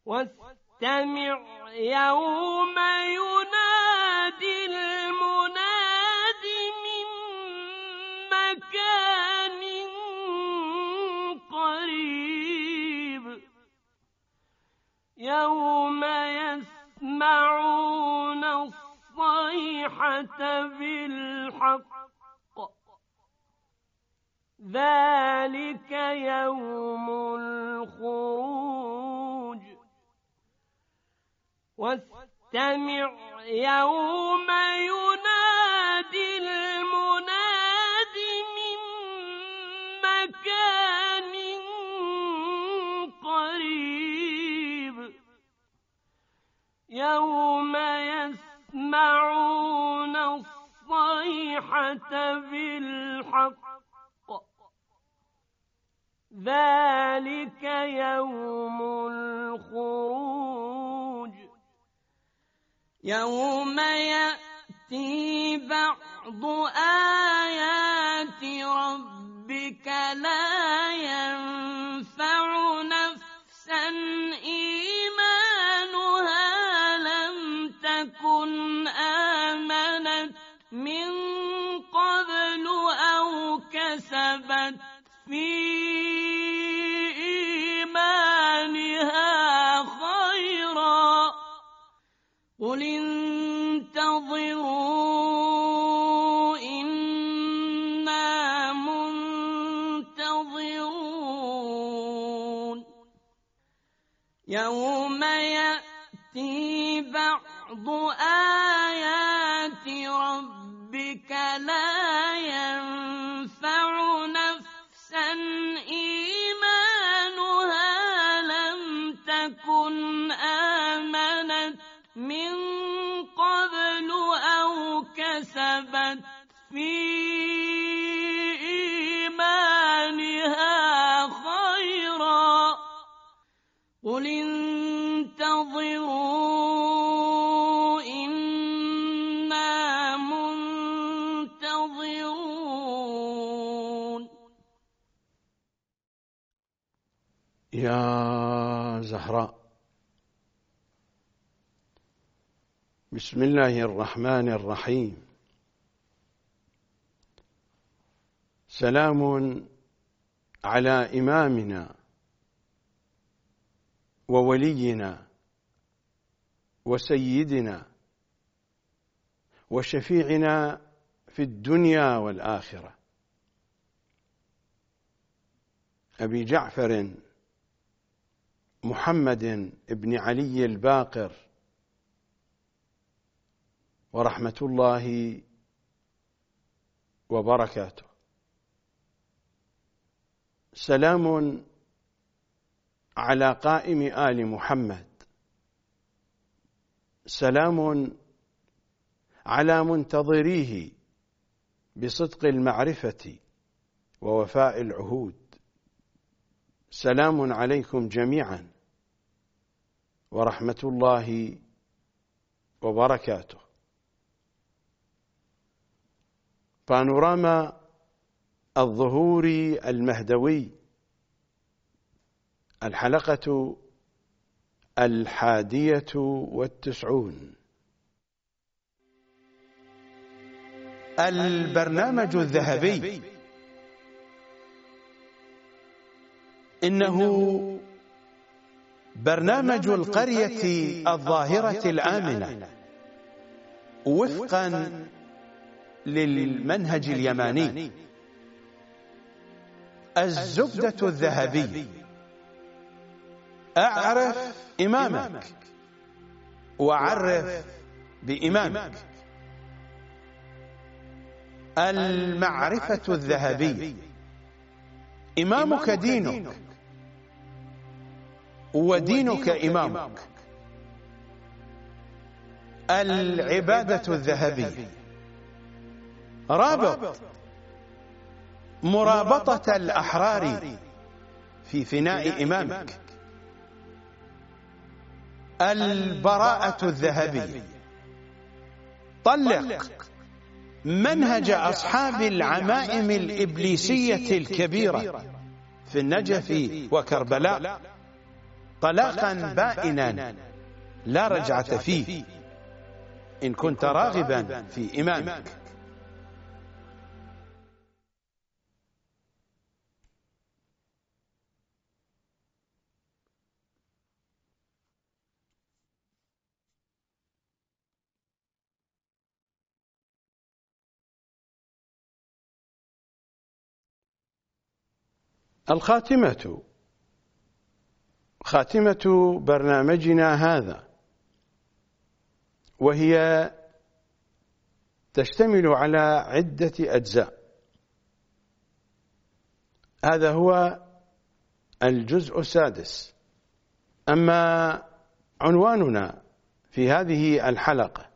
واستمع يوم ينادي المناد من مكان قريب يوم يسمعون الصيحة بالحق ذلك يوم الخروج واستمع يوم ينادي المناد من مكان قريب يوم يسمعون الصيحة بالحق ذلك يوم الخروج يوم يأتي بعض آيات ربك لا ينفع نفسا إيمانها لم تكن آمنت من قبل أو كسبت في قل انتظروا إنا منتظرون يوم يأتي بعض آيات ربك لا ينفع نفسا إيمانها لم تكن آمنت من قبل أو كسبت في إيمانها خيرا قل انتظروا إنا منتظرون. يا زهراء، بسم الله الرحمن الرحيم. سلام على إمامنا وولينا وسيدنا وشفيعنا في الدنيا والآخرة أبي جعفر محمد بن علي الباقر ورحمة الله وبركاته. سلام على قائم آل محمد، سلام على منتظريه بصدق المعرفة ووفاء العهود. سلام عليكم جميعا ورحمة الله وبركاته. بانوراما الظهور المهدوي، الحلقة 91. البرنامج الذهبي، إنه برنامج القرية الظاهرة الآمنة وفقا للمنهج اليماني. الزبدة الذهبي: أعرف إمامك وعرف بإمامك. المعرفة الذهبي: إمامك دينك ودينك إمامك. العبادة الذهبي: رابط مرابطة الأحرار في فناء إمامك. البراءة الذهبي: طلق منهج أصحاب العمائم الإبليسية الكبيرة في النجف وكربلاء. طلاقا بائنا لا رجعة فيه إن كنت راغبا في إمامك. الخاتمة، خاتمة برنامجنا هذا، وهي تشتمل على عدة أجزاء. هذا هو الجزء السادس. أما عنواننا في هذه الحلقة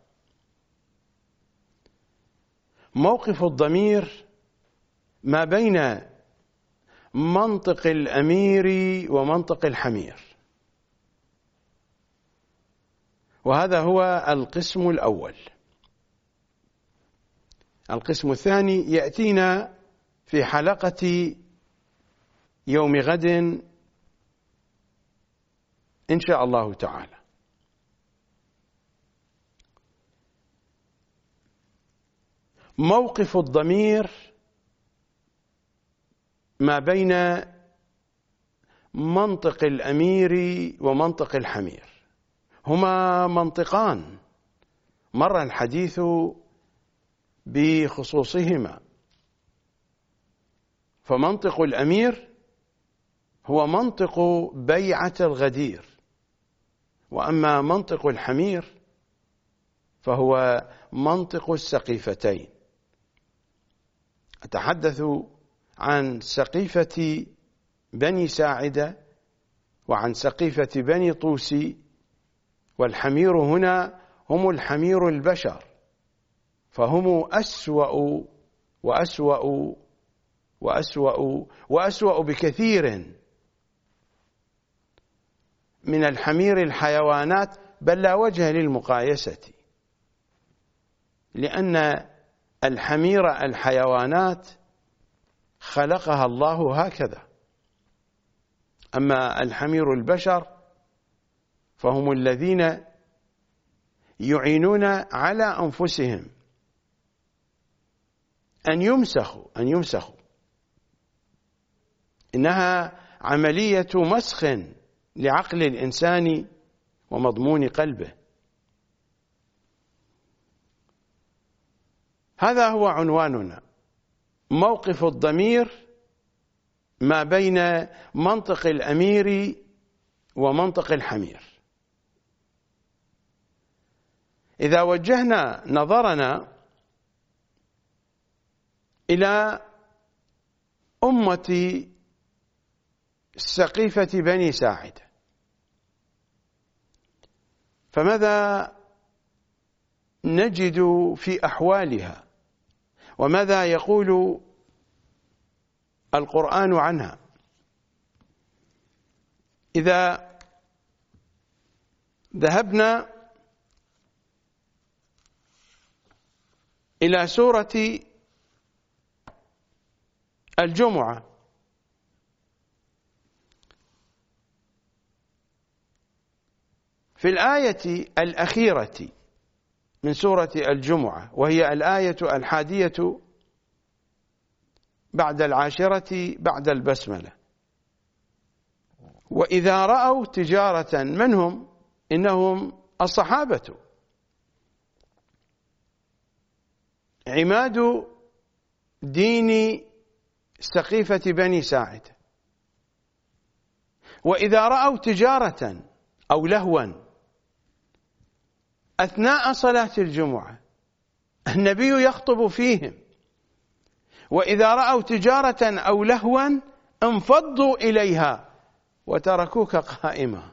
موقف الضمير ما بين منطق الأمير ومنطق الحمير، وهذا هو القسم الأول. القسم الثاني يأتينا في حلقة يوم غد إن شاء الله تعالى. موقف الضمير ما بين منطق الأمير ومنطق الحمير، هما منطقان مر الحديث بخصوصهما. فمنطق الأمير هو منطق بيعة الغدير، وأما منطق الحمير فهو منطق السقيفتين. أتحدث عن سقيفة بني ساعدة وعن سقيفة بني طوسي، والحمير هنا هم الحمير البشر، فهم أسوأ وأسوأ وأسوأ وأسوأ بكثير من الحمير الحيوانات، بل لا وجه للمقايسة، لأن الحمير الحيوانات خلقها الله هكذا، أما الحمير البشر فهم الذين يعينون على أنفسهم أن يمسخوا. إنها عملية مسخ لعقل الإنسان ومضمون قلبه. هذا هو عنواننا، موقف الضمير ما بين منطق الأمير ومنطق الحمير. إذا وجهنا نظرنا إلى أمة سقيفة بني ساعدة، فماذا نجد في أحوالها، وماذا يقول القرآن عنها؟ إذا ذهبنا إلى سورة الجمعة في الآية الأخيرة من سورة الجمعة، وهي الآية 11 بعد 10 بعد البسملة: وإذا رأوا تجارة، من هم؟ إنهم الصحابة، عماد دين سقيفة بني ساعدة. وإذا رأوا تجارة أو لهوا أثناء صلاة الجمعة، النبي يخطب فيهم، وإذا رأوا تجارة أو لهوا انفضوا إليها وتركوك قائما.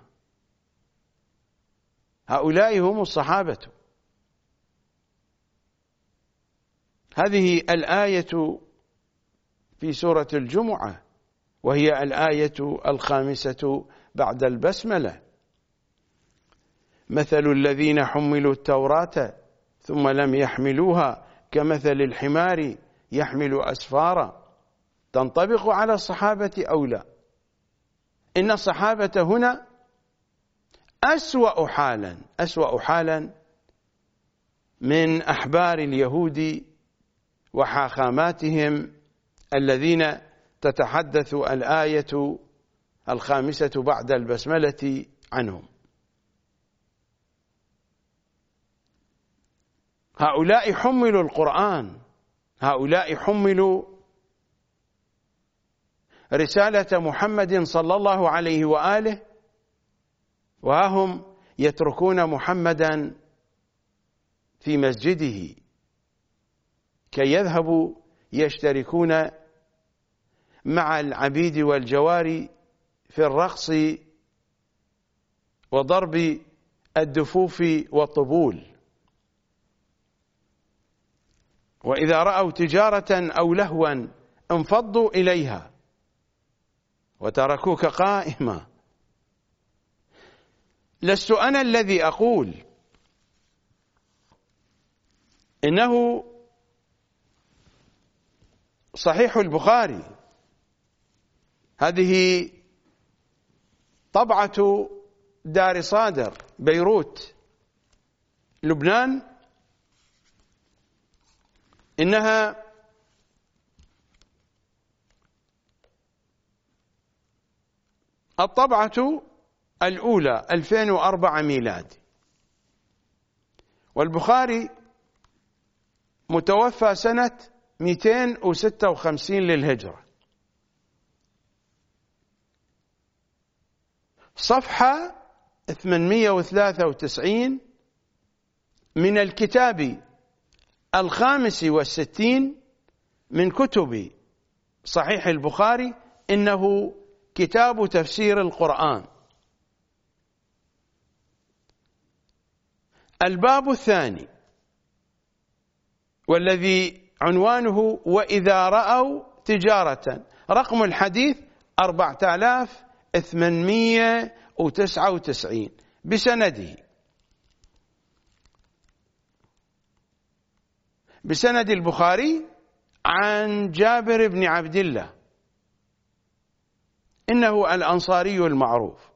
هؤلاء هم الصحابة. هذه الآية في سورة الجمعة، وهي الآية 5 بعد البسملة: مثل الذين حملوا التوراة ثم لم يحملوها كمثل الحمار يحمل أسفارا. تنطبق على الصحابة أو لا؟ إن الصحابة هنا أسوأ حالا من أحبار اليهود وحاخاماتهم الذين تتحدث الآية 5 بعد البسملة عنهم. هؤلاء حملوا القرآن، هؤلاء حملوا رسالة محمد صلى الله عليه وآله، وهم يتركون محمدا في مسجده كي يذهبوا يشتركون مع العبيد والجواري في الرقص وضرب الدفوف والطبول. وإذا رأوا تجارة أو لهوا انفضوا إليها وتركوك قائما. لست أنا الذي أقول إنه صحيح البخاري، هذه طبعة دار صادر بيروت لبنان، إنها الطبعة الأولى 2004 ميلادي، والبخاري متوفى سنة 256 للهجرة. صفحة 893 من الكتاب 65 من كتب صحيح البخاري، إنه كتاب تفسير القرآن. الباب الثاني والذي عنوانه وإذا رأوا تجارة، رقم الحديث 4899 بسند البخاري عن جابر بن عبد الله، إنه الأنصاري المعروف،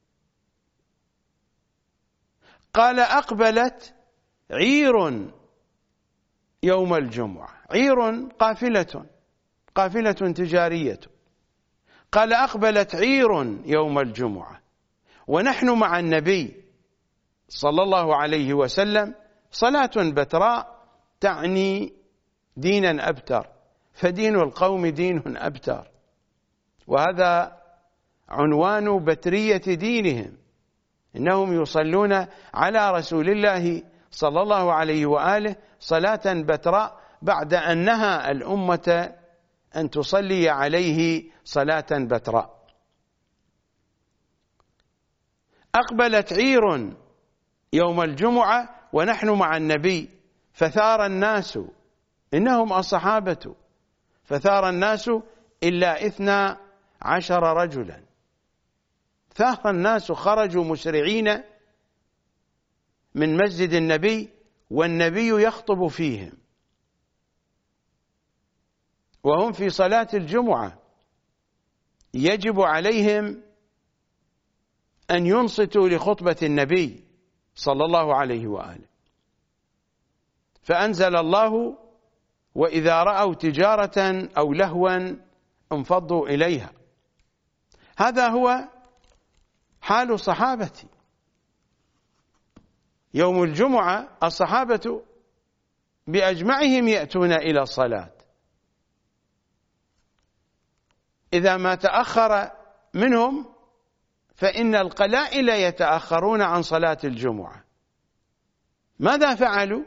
قال: أقبلت عير يوم الجمعة، عير قافلة تجارية، قال: أقبلت عير يوم الجمعة ونحن مع النبي صلى الله عليه وسلم صلاة بتراء، تعني دينا أبتر، فدين القوم دين أبتر، وهذا عنوان بترية دينهم، إنهم يصلون على رسول الله صلى الله عليه وآله صلاة بتراء بعد أن نهى الأمة أن تصلي عليه صلاة بتراء. أقبلت عير يوم الجمعة ونحن مع النبي فثار الناس، إنهم الصحابة، فثار الناس إلا 12 رجلا، ثار الناس، خرجوا مسرعين من مسجد النبي والنبي يخطب فيهم وهم في صلاة الجمعة، يجب عليهم أن ينصتوا لخطبة النبي صلى الله عليه وآله. فأنزل الله: وإذا رأوا تجارة أو لهوا انفضوا إليها. هذا هو حال الصحابة يوم الجمعة، الصحابة بأجمعهم يأتون إلى الصلاة، إذا ما تأخر منهم فإن القلائل يتأخرون عن صلاة الجمعة. ماذا فعلوا؟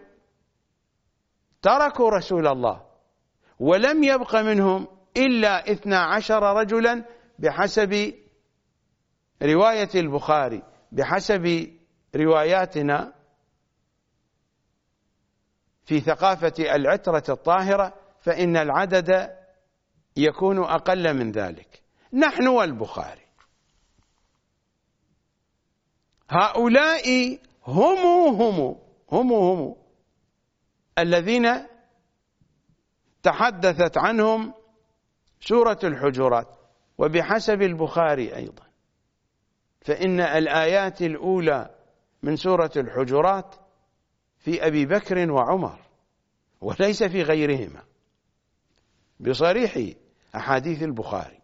تركوا رسول الله ولم يبق منهم إلا 12 رجلا بحسب رواية البخاري، بحسب رواياتنا في ثقافة العترة الطاهرة فإن العدد يكون أقل من ذلك. نحن والبخاري، هؤلاء هم الذين تحدثت عنهم سورة الحجرات، وبحسب البخاري أيضا فإن الآيات الأولى من سورة الحجرات في أبي بكر وعمر وليس في غيرهما بصريح أحاديث البخاري.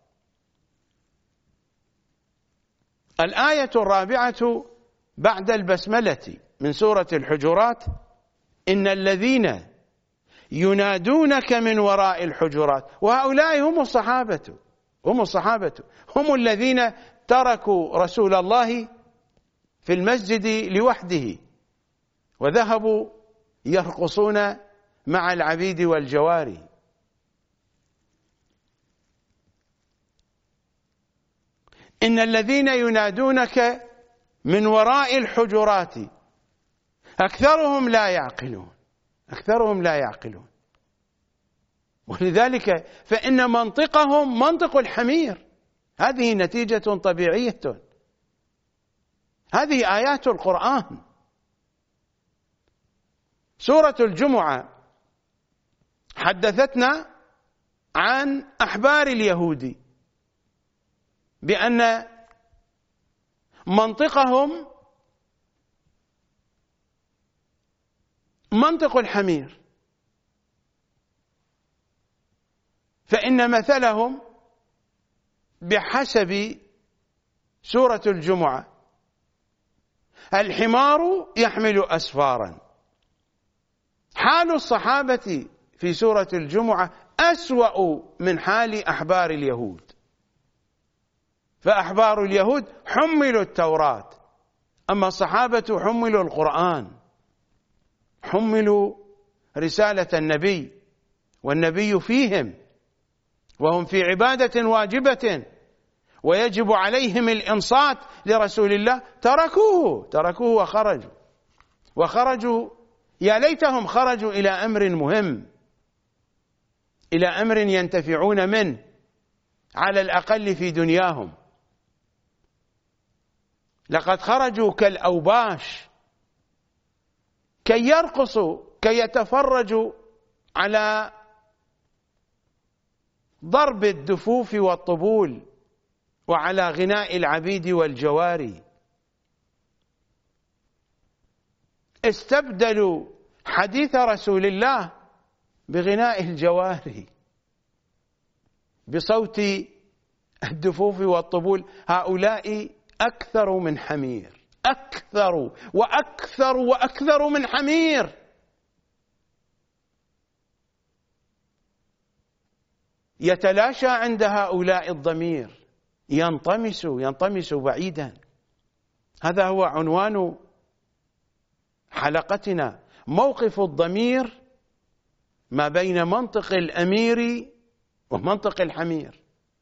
الآية الرابعة بعد البسملة من سورة الحجرات: إن الذين ينادونك من وراء الحجرات. وهؤلاء هم الصحابة هم الذين تركوا رسول الله في المسجد لوحده وذهبوا يرقصون مع العبيد والجواري. إن الذين ينادونك من وراء الحجرات أكثرهم لا يعقلون. ولذلك فإن منطقهم منطق الحمير. هذه نتيجة طبيعية، هذه آيات القرآن. سورة الجمعة حدثتنا عن أحبار اليهود بأن منطقهم منطق الحمير، فإن مثلهم بحسب سورة الجمعة: الحمار يحمل أسفارا. حال الصحابة في سورة الجمعة أسوأ من حال أحبار اليهود، فأحبار اليهود حملوا التوراة، أما الصحابة حملوا القرآن، حملوا رسالة النبي والنبي فيهم وهم في عبادة واجبة ويجب عليهم الإنصات لرسول الله، تركوه وخرجوا يا ليتهم خرجوا إلى أمر مهم، إلى أمر ينتفعون منه على الأقل في دنياهم. لقد خرجوا كالأوباش كي يرقصوا، كي يتفرجوا على ضرب الدفوف والطبول وعلى غناء العبيد والجواري. استبدلوا حديث رسول الله بغناء الجواري، بصوت الدفوف والطبول. هؤلاء أكثر من حمير، أكثر وأكثر وأكثر من حمير. يتلاشى عند هؤلاء الضمير، ينطمس بعيدا. هذا هو عنوان حلقتنا: موقف الضمير ما بين منطق الأمير ومنطق الحمير.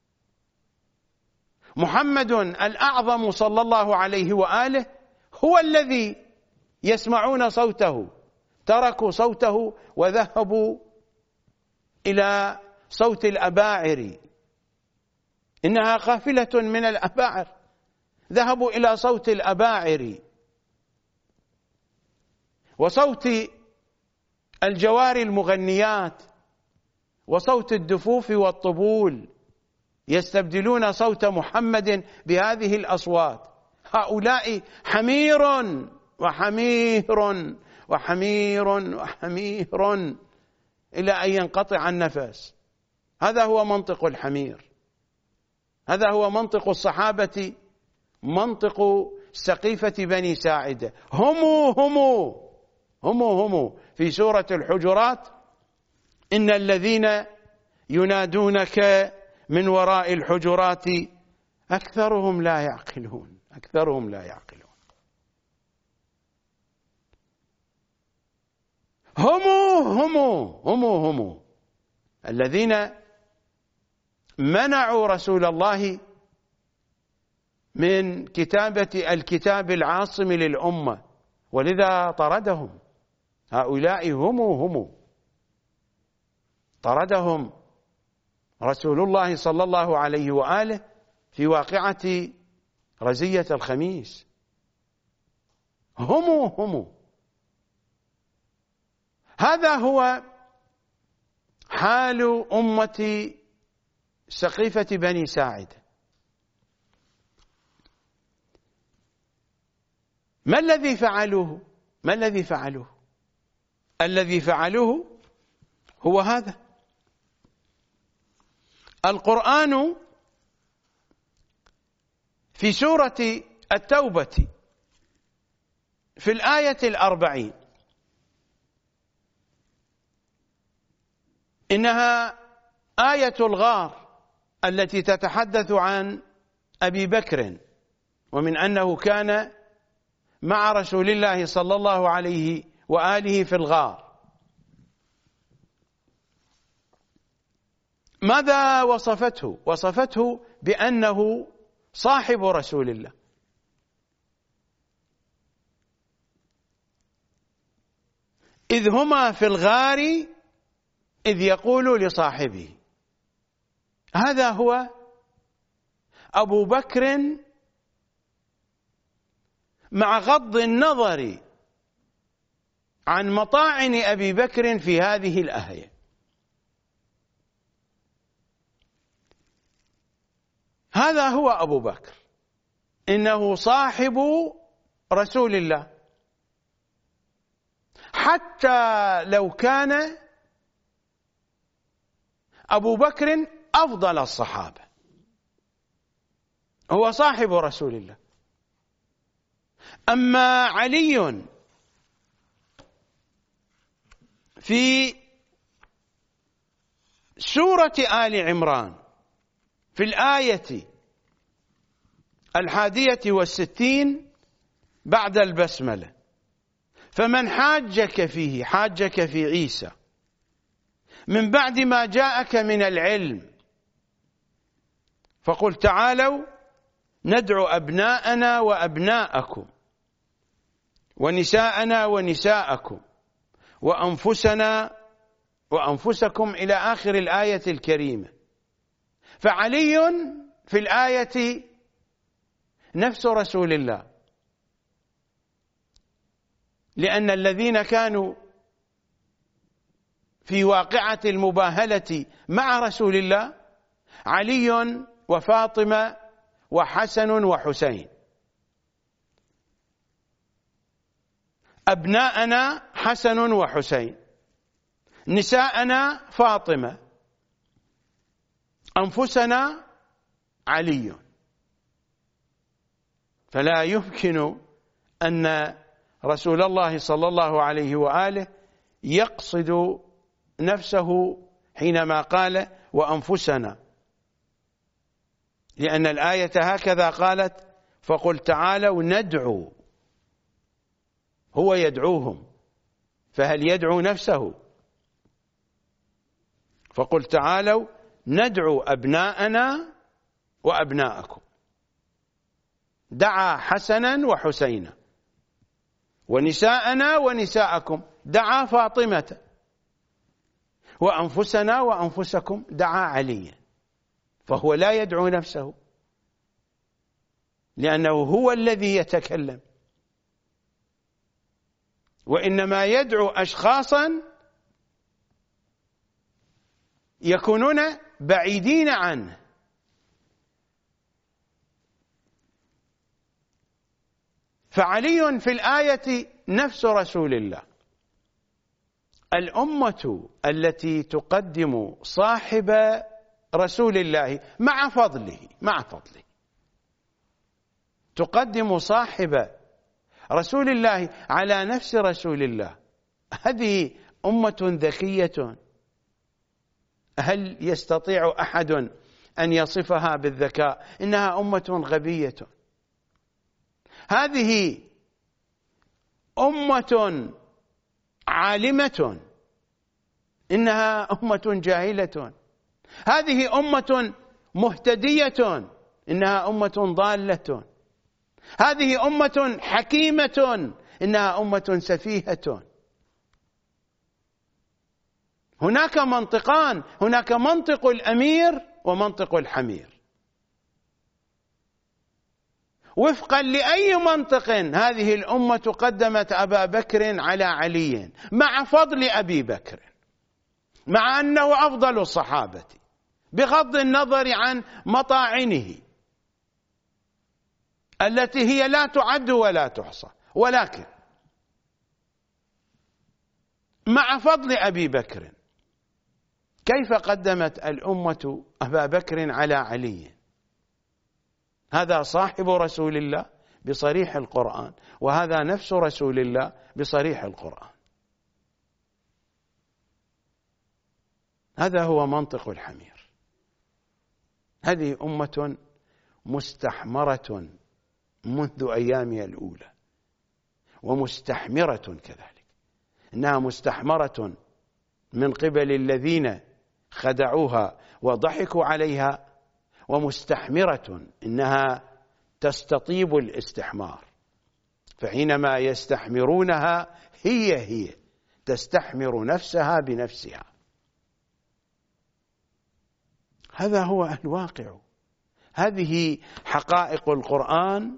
محمد الأعظم صلى الله عليه وآله هو الذي يسمعون صوته، تركوا صوته وذهبوا إلى صوت الأباعر. إنها قافلة من الأباعر، ذهبوا إلى صوت الأباعر وصوت الجواري المغنيات وصوت الدفوف والطبول، يستبدلون صوت محمد بهذه الأصوات. هؤلاء حمير وحمير وحمير وحمير إلى أن ينقطع النفس. هذا هو منطق الحمير، هذا هو منطق الصحابة، منطق سقيفة بني ساعدة. هم في سورة الحجرات: إن الذين ينادونك من وراء الحجرات أكثرهم لا يعقلون. هم الذين منعوا رسول الله من كتابة الكتاب العاصم للأمة، ولذا طردهم. هؤلاء هم طردهم رسول الله صلى الله عليه وآله في واقعة رزية الخميس. هم هذا هو حال أمة سقيفة بني ساعدة. ما الذي فعلوه؟ ما الذي فعلوه؟ الذي فعلوه هو هذا. القرآن في سورة التوبة في الآية 40 إنها آية الغار التي تتحدث عن أبي بكر، ومن أنه كان مع رسول الله صلى الله عليه وآله في الغار. ماذا وصفته؟ وصفته بأنه صاحب رسول الله. إذ هما في الغار إذ يقول لصاحبه. هذا هو أبو بكر مع غض النظر عن مطاعن أبي بكر في هذه الآية. هذا هو أبو بكر، إنه صاحب رسول الله، حتى لو كان أبو بكر أفضل الصحابة، هو صاحب رسول الله. أما علي في سورة آل عمران في الآية 61 بعد البسملة: فمن حاجك فيه، حاجك في عيسى، من بعد ما جاءك من العلم، فقل تعالوا ندعو أبناءنا وأبناءكم ونساءنا ونساءكم وأنفسنا وأنفسكم إلى آخر الآية الكريمة. فعلي في الآية نفس رسول الله، لأن الذين كانوا في واقعة المباهلة مع رسول الله علي وفاطمة وحسن وحسين. أبناءنا حسن وحسين، نساءنا فاطمة، أنفسنا علي. فلا يمكن أن رسول الله صلى الله عليه وآله يقصد نفسه حينما قال وأنفسنا، لأن الآية هكذا قالت: فقل تعالوا ندعو. هو يدعوهم، فهل يدعو نفسه؟ فقل تعالوا ندعو أبناءنا وأبناءكم. دعا حسنا وحسينا، ونساءنا ونساءكم دعا فاطمة، وأنفسنا وأنفسكم دعا عليا. فهو لا يدعو نفسه، لأنه هو الذي يتكلم، وإنما يدعو أشخاصا يكونون بعيدين عنه. فعلي في الآية نفس رسول الله. الأمة التي تقدم صاحب رسول الله مع فضله تقدم صاحب رسول الله على نفس رسول الله، هذه أمة ذكية. هل يستطيع أحد أن يصفها بالذكاء؟ إنها أمة غبية. هذه أمة عالمة، إنها أمة جاهلة. هذه أمة مهتدية، إنها أمة ضالة. هذه أمة حكيمة، إنها أمة سفيهة. هناك منطقان، هناك منطق الأمير ومنطق الحمير. وفقا لأي منطق هذه الأمة قدمت أبا بكر على علي مع فضل أبي بكر، مع أنه أفضل الصحابة بغض النظر عن مطاعنه التي هي لا تعد ولا تحصى، ولكن مع فضل أبي بكر كيف قدمت الأمة أبا بكر على علي؟ هذا صاحب رسول الله بصريح القرآن، وهذا نفس رسول الله بصريح القرآن. هذا هو منطق الحمير. هذه أمة مستحمرة منذ أيامها الأولى، ومستحمرة كذلك. إنها مستحمرة من قبل الذين خدعوها وضحكوا عليها، ومستحمرة إنها تستطيب الاستحمار، فحينما يستحمرونها هي تستحمر نفسها بنفسها. هذا هو الواقع. هذه حقائق القرآن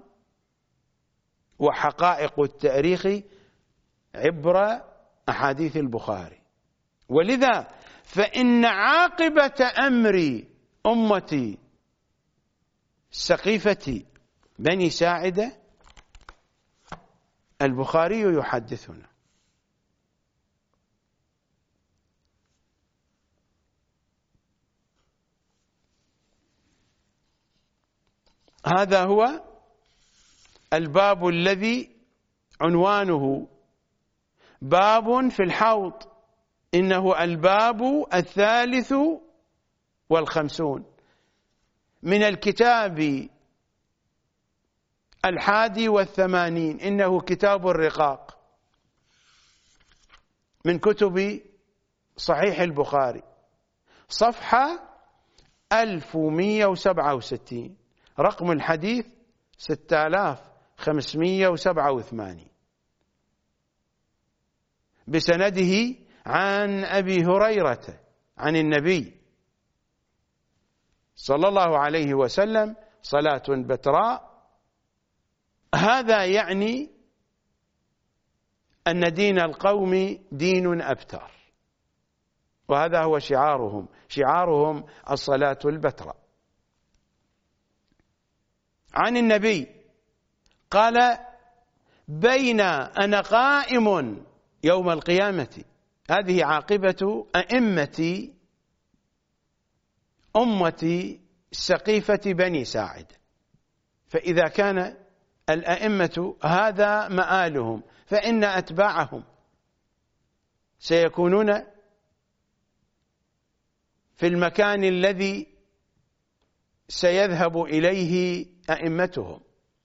وحقائق التاريخ عبر أحاديث البخاري. ولذا فإن عاقبة أمر أمتي سقيفة بني ساعدة البخاري يحدثنا. هذا هو الباب الذي عنوانه باب في الحوض، إنه الباب 53 من الكتاب 81، إنه كتاب الرقاق من كتب صحيح البخاري، صفحة 1167، رقم الحديث 6587، بسنده عن أبي هريرة عن النبي صلى الله عليه وسلم صلاة بتراء. هذا يعني أن دين القوم دين أبتر، وهذا هو شعارهم الصلاة البتراء. عن النبي قال: بين أنا قائم يوم القيامة، هذه عاقبة أئمة أمتي سقيفة بني ساعد. فإذا كان الأئمة هذا مآلهم، فإن أتباعهم سيكونون في المكان الذي سيذهب إليه أئمتهم.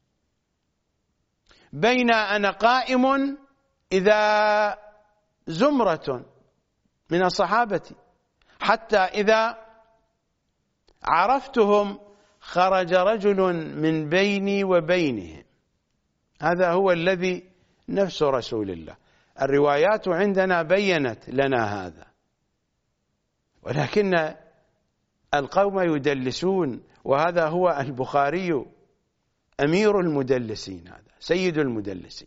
بين أنا قائم إذا زمرة من الصحابة، حتى إذا عرفتهم خرج رجل من بيني وبينهم. هذا هو الذي نفس رسول الله. الروايات عندنا بينت لنا هذا، ولكن القوم يدلسون، وهذا هو البخاري أمير المدلسين، هذا سيد المدلسين.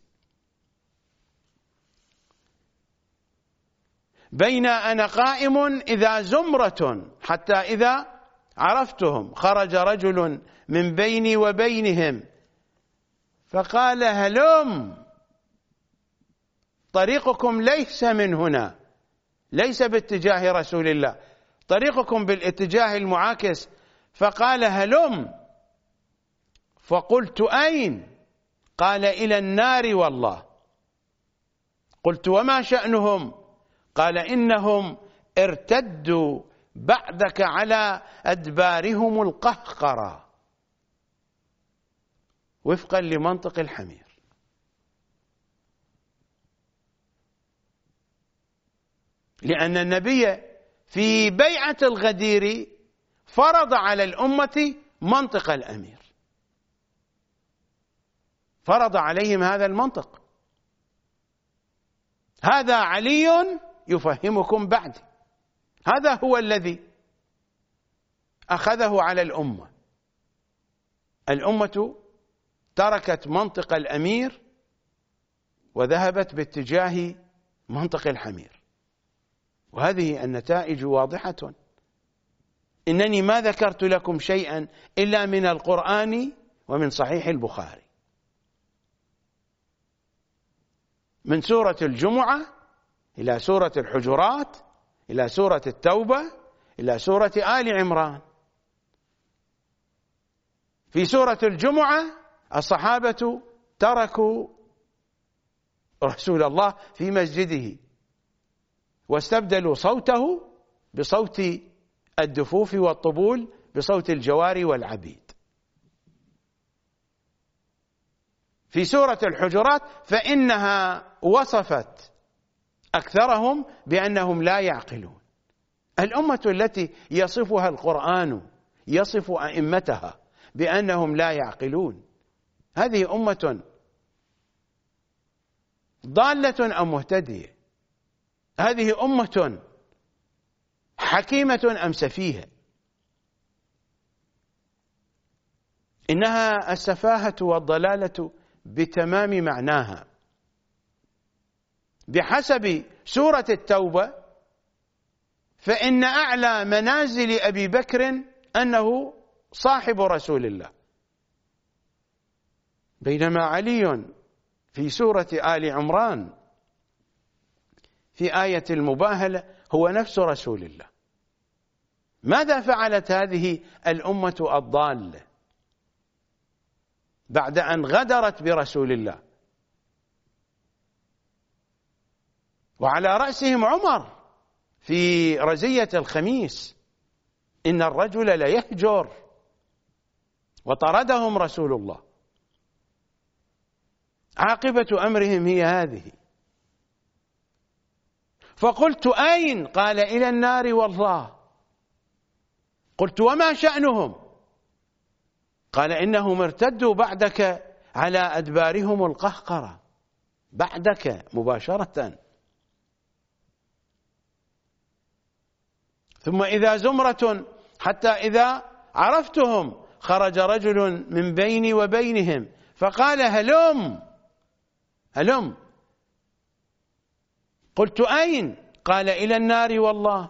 بين أنا قائم إذا زمرة، حتى إذا عرفتهم خرج رجل من بيني وبينهم فقال: هلم، طريقكم ليس من هنا، ليس باتجاه رسول الله، طريقكم بالاتجاه المعاكس. فقال: هلم. فقلت: أين؟ قال: إلى النار والله. قلت: وما شأنهم؟ قال: إنهم ارتدوا بعدك على أدبارهم القهقرة، وفقا لمنطق الحمير. لأن النبي في بيعة الغدير فرض على الأمة منطق الأمير، فرض عليهم هذا المنطق. هذا علي يفهمكم بعدي، هذا هو الذي أخذه على الأمة. الأمة تركت منطق الأمير وذهبت باتجاه منطق الحمير، وهذه النتائج واضحة. إنني ما ذكرت لكم شيئا إلا من القرآن ومن صحيح البخاري. من سورة الجمعة إلى سورة الحجرات إلى سورة التوبة إلى سورة آل عمران. في سورة الجمعة الصحابة تركوا رسول الله في مسجده واستبدلوا صوته بصوت الدفوف والطبول، بصوت الجواري والعبيد. في سورة الحجرات فإنها وصفت أكثرهم بأنهم لا يعقلون. الأمة التي يصفها القرآن، يصف أئمتها بأنهم لا يعقلون، هذه أمة ضالة أم مهتدية؟ هذه أمة حكيمة أم سفيهة؟ إنها السفاهة والضلالة بتمام معناها. بحسب سورة التوبة فإن أعلى منازل أبي بكر أنه صاحب رسول الله، بينما علي في سورة آل عمران في آية المباهلة هو نفس رسول الله. ماذا فعلت هذه الأمة الضالة بعد أن غدرت برسول الله؟ وعلى رأسهم عمر في رزية الخميس: إن الرجل ليهجر، وطردهم رسول الله. عاقبة أمرهم هي هذه. فقلت: أين؟ قال: إلى النار والله. قلت: وما شأنهم؟ قال: إنهم ارتدوا بعدك على أدبارهم القهقرة. بعدك مباشرة. ثم إذا زمرة حتى إذا عرفتهم خرج رجل من بيني وبينهم فقال: هلم. قلت: أين؟ قال: إلى النار والله.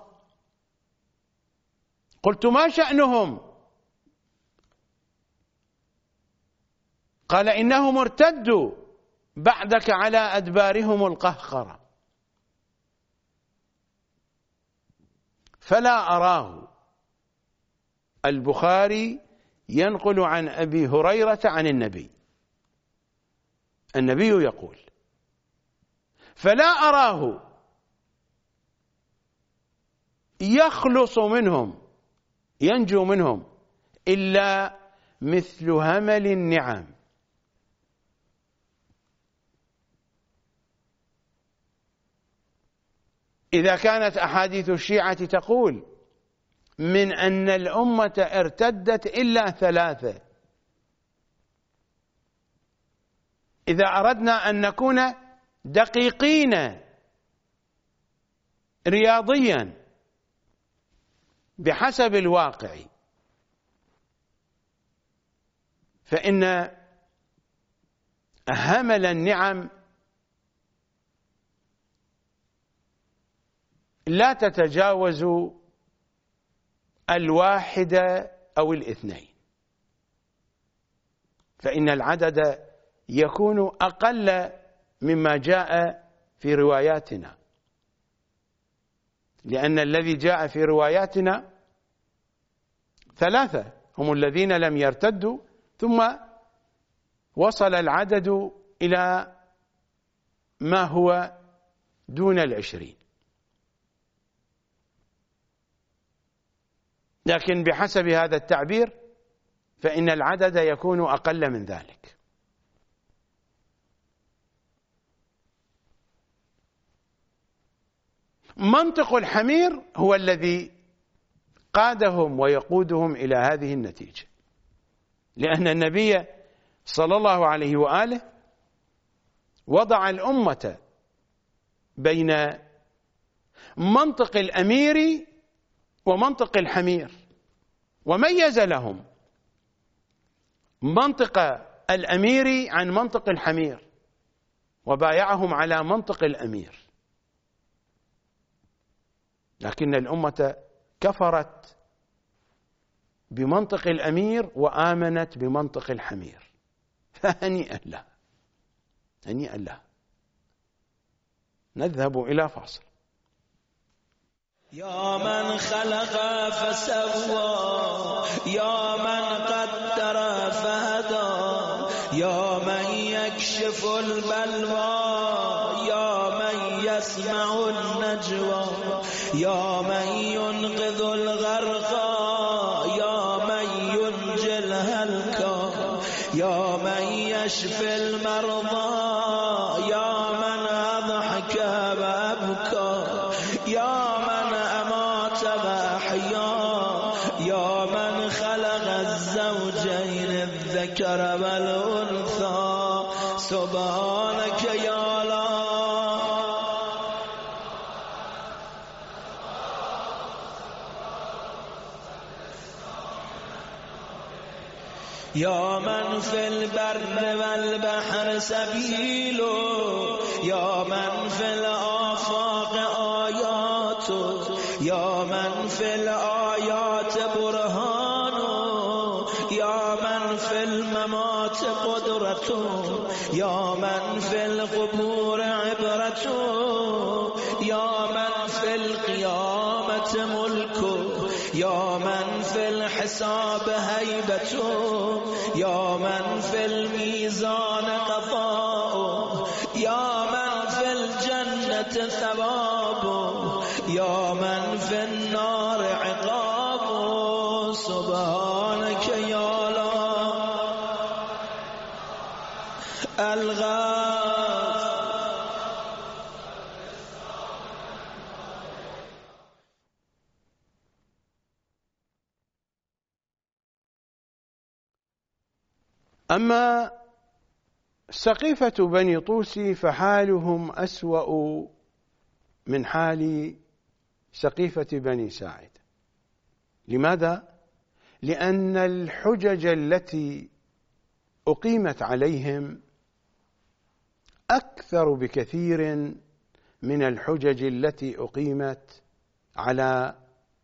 قلت: ما شأنهم؟ قال: إنهم ارتدوا بعدك على أدبارهم القهقرة. فلا أراه. البخاري ينقل عن أبي هريرة عن النبي يقول: فلا أراه يخلص منهم، ينجو منهم، إلا مثل همل النعم. إذا كانت أحاديث الشيعة تقول من أن الأمة ارتدت إلا 3، إذا أردنا أن نكون دقيقين رياضيا بحسب الواقع، فإن همل النعم لا تتجاوز 1 أو 2، فإن العدد يكون أقل مما جاء في رواياتنا، لأن الذي جاء في رواياتنا 3 هم الذين لم يرتدوا، ثم وصل العدد إلى ما هو دون 20. لكن بحسب هذا التعبير فإن العدد يكون أقل من ذلك. منطق الحمير هو الذي قادهم ويقودهم إلى هذه النتيجة، لأن النبي صلى الله عليه وآله وضع الأمة بين منطق الأمير ومنطق الحمير، وميز لهم منطق الأمير عن منطق الحمير، وبايعهم على منطق الأمير. لكن الأمة كفرت بمنطق الأمير وآمنت بمنطق الحمير، فهنيئا لها، هنيئا لها. نذهب إلى فاصل. يا من خلق فسوى، يا من قدر فهدى، يا من يكشف البلوى، يا من يسمع النجوى، يا من ينقذ الغرقى، يا من ينجي الهلكى، يا من يشفي المرضى، يا من أضحك وأبكى، يا من أمات وأحيا، يا من خلق الزوجين الذكر والأنثى، سبحانك يا الله. يا من في البر والبحر سبيل، يا من في الآفاق آيات، يا من في الآيات برهان، يا من في الممات قدرة، يا من في القبور عبرة، يا من في القيامة ملك، يا من في الحساب هيبة، يا من في الميزان قضاء، يا من في الجنة ثواب، يا من في النار عقاب، سبحانك يا الله. الغاث. أما سقيفة بني طوسي فحالهم أسوأ من حال سقيفة بني ساعدة. لماذا؟ لأن الحجج التي أقيمت عليهم أكثر بكثير من الحجج التي أقيمت على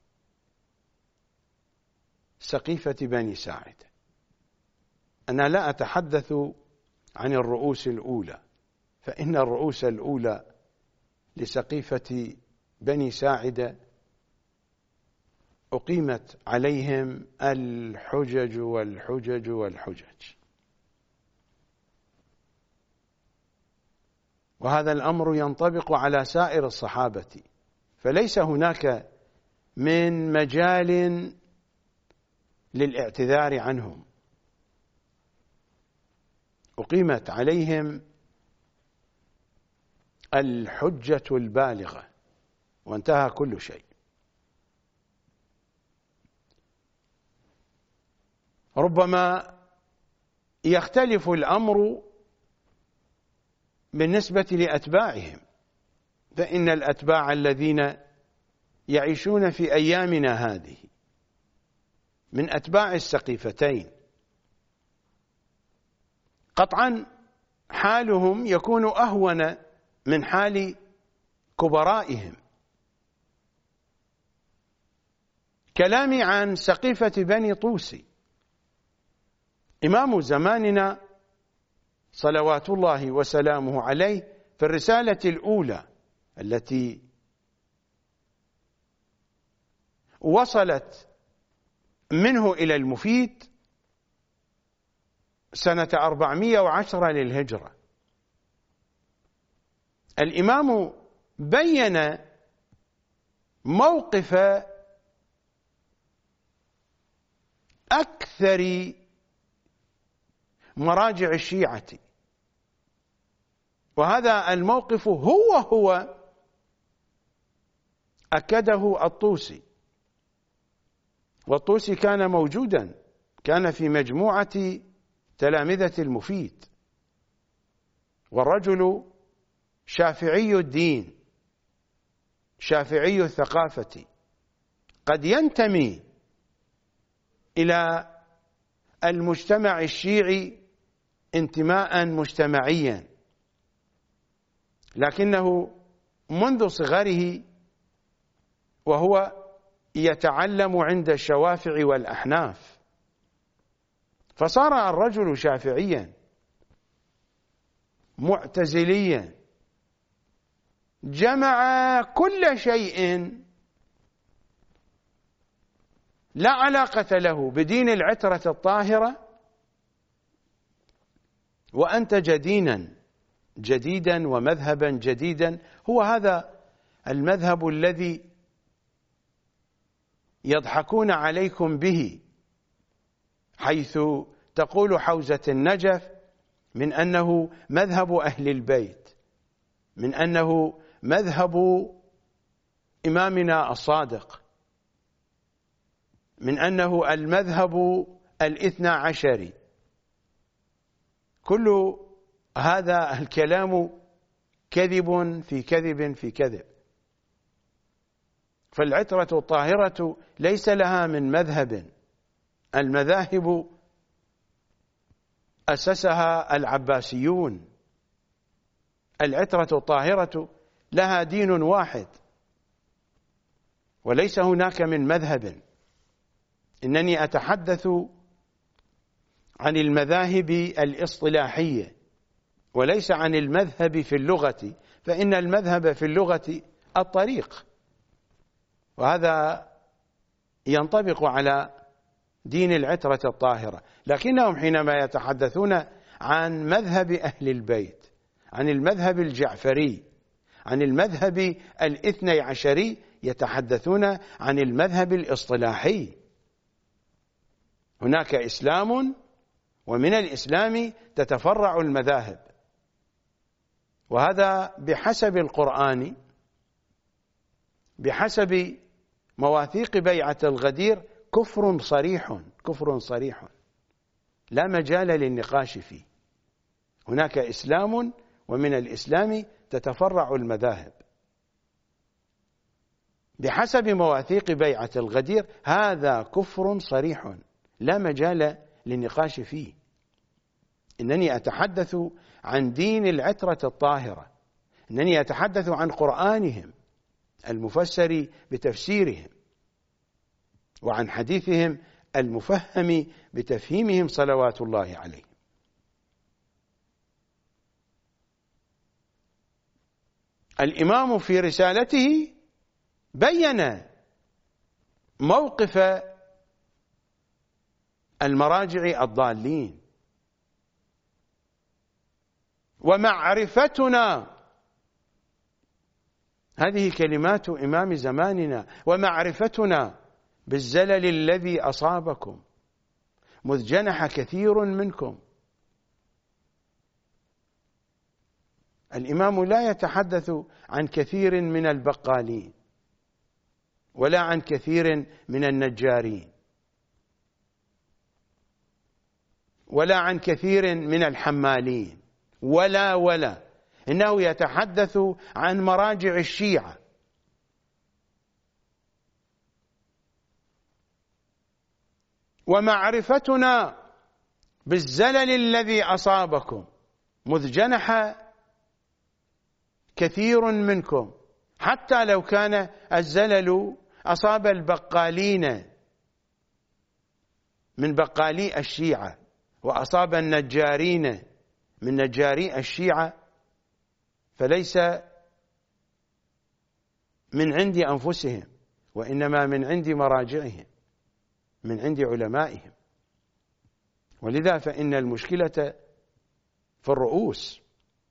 سقيفة بني ساعدة. أنا لا أتحدث عن الرؤوس الأولى، فإن الرؤوس الأولى لسقيفة بني ساعدة أقيمت عليهم الحجج والحجج والحجج، وهذا الأمر ينطبق على سائر الصحابة، فليس هناك من مجال للاعتذار عنهم. أقيمت عليهم الحجة البالغة وانتهى كل شيء. ربما يختلف الأمر بالنسبة لأتباعهم، فإن الأتباع الذين يعيشون في أيامنا هذه من أتباع السقيفتين قطعا حالهم يكون أهون من حال كبرائهم. كلامي عن سقيفة بني طوسي، إمام زماننا صلوات الله وسلامه عليه في الرسالة الأولى التي وصلت منه إلى المفيد سنة 410 للهجرة، الإمام بين موقف أكثر مراجع الشيعة، وهذا الموقف هو أكده الطوسي، والطوسي كان موجودا، كان في مجموعة تلامذة المفيد، والرجل شافعي الدين شافعي الثقافة، قد ينتمي إلى المجتمع الشيعي انتماء مجتمعيا، لكنه منذ صغره وهو يتعلم عند الشوافع والأحناف، فصار الرجل شافعيا معتزليا جمع كل شيء لا علاقة له بدين العترة الطاهرة، وأنتج دينا جديدا ومذهبا جديدا. هو هذا المذهب الذي يضحكون عليكم به، حيث تقول حوزة النجف من أنه مذهب أهل البيت، من أنه مذهب إمامنا الصادق، من أنه المذهب الاثنى عشري. كل هذا الكلام كذب في كذب في كذب. فالعترة الطاهرة ليس لها من مذهب، المذاهب أسسها العباسيون. العترة الطاهرة لها دين واحد وليس هناك من مذهب. إنني أتحدث عن المذاهب الاصطلاحية وليس عن المذهب في اللغة، فإن المذهب في اللغة الطريق، وهذا ينطبق على دين العترة الطاهرة. لكنهم حينما يتحدثون عن مذهب أهل البيت، عن المذهب الجعفري، عن المذهب الاثني عشري، يتحدثون عن المذهب الاصطلاحي. هناك إسلام، ومن الإسلام تتفرع المذاهب، وهذا بحسب القرآن، بحسب مواثيق بيعة الغدير كفر صريح، كفر صريح لا مجال للنقاش فيه. هناك إسلام، ومن الإسلام تتفرع المذاهب بحسب مواثيق بيعة الغدير. هذا كفر صريح لا مجال للنقاش فيه. إنني أتحدث عن دين العترة الطاهرة، إنني أتحدث عن قرآنهم المفسر بتفسيرهم، وعن حديثهم المفهم بتفهيمهم صلوات الله عليه. الإمام في رسالته بين موقف المراجع الضالين. ومعرفتنا، هذه كلمات إمام زماننا، ومعرفتنا بالزلل الذي أصابكم مذ جنح كثير منكم. الإمام لا يتحدث عن كثير من البقالين ولا عن كثير من النجارين ولا عن كثير من الحمالين ولا إنه يتحدث عن مراجع الشيعة. ومعرفتنا بالزلل الذي أصابكم مذ جنح كثير منكم، حتى لو كان الزلل أصاب البقالين من بقالي الشيعة، وأصاب النجارين من نجاري الشيعة، فليس من عند أنفسهم، وإنما من عند مراجعهم، من عند علمائهم. ولذا فإن المشكلة في الرؤوس.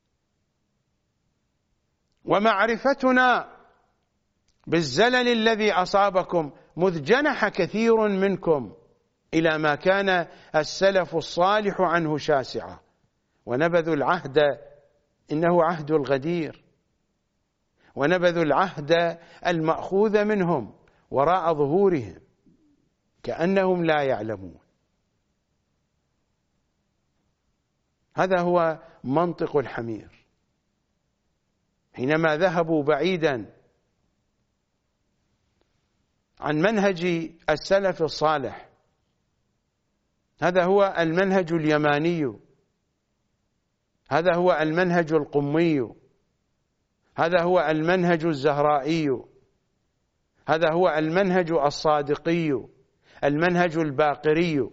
ومعرفتنا بالزلل الذي أصابكم مذ جنح كثير منكم إلى ما كان السلف الصالح عنه شاسعا، ونبذوا العهد، إنه عهد الغدير، ونبذوا العهد المأخوذ منهم وراء ظهورهم كأنهم لا يعلمون. هذا هو منطق الحمير حينما ذهبوا بعيدا عن منهج السلف الصالح. هذا هو المنهج اليماني، هذا هو المنهج القمي، هذا هو المنهج الزهرائي، هذا هو المنهج الصادقي، المنهج الباقري.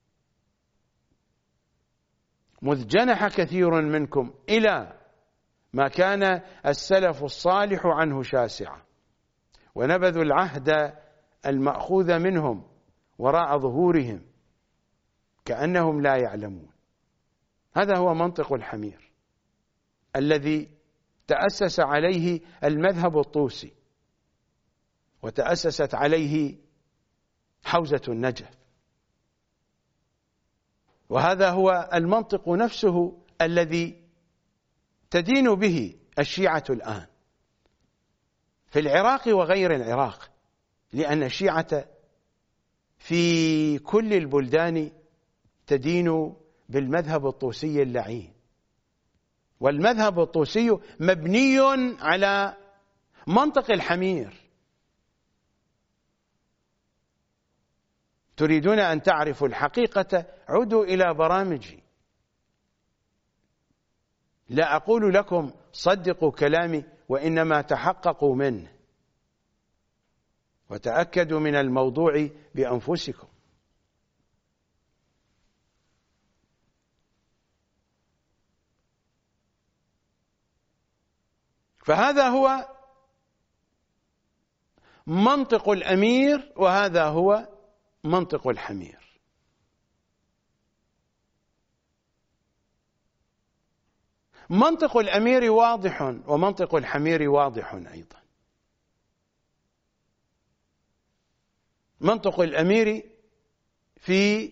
مذ جنح كثير منكم إلى ما كان السلف الصالح عنه شاسعا، ونبذوا العهد المأخوذ منهم وراء ظهورهم كأنهم لا يعلمون. هذا هو منطق الحمير الذي تأسس عليه المذهب الطوسي، وتأسست عليه حوزة النجف، وهذا هو المنطق نفسه الذي تدين به الشيعة الآن في العراق وغير العراق، لأن الشيعة في كل البلدان تدين بالمذهب الطوسي اللعين، والمذهب الطوسي مبني على منطق الحمير. تريدون أن تعرفوا الحقيقة؟ عودوا إلى برامجي. لا أقول لكم صدقوا كلامي، وإنما تحققوا منه وتأكدوا من الموضوع بأنفسكم. فهذا هو منطق الأمير، وهذا هو منطق الحمير. منطق الأمير واضح، ومنطق الحمير واضح أيضا. منطق الأمير في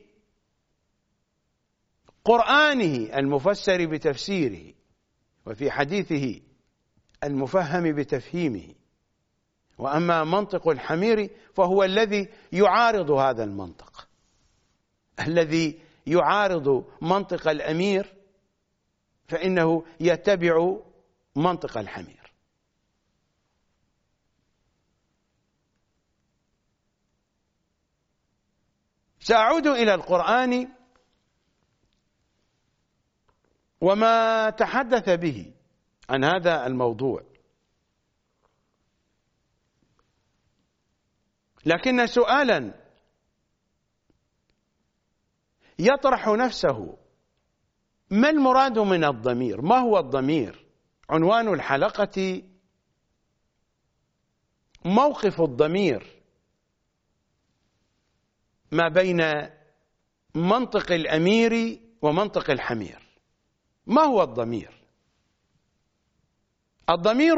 قرآنه المفسر بتفسيره، وفي حديثه المفهم بتفهيمه. وأما منطق الحمير فهو الذي يعارض هذا المنطق، الذي يعارض منطق الأمير فإنه يتبع منطق الحمير. سأعود إلى القرآن وما تحدث به عن هذا الموضوع، لكن سؤالا يطرح نفسه: ما المراد من الضمير؟ ما هو الضمير؟ عنوان الحلقة: موقف الضمير ما بين منطق الأمير ومنطق الحمير. ما هو الضمير؟ الضمير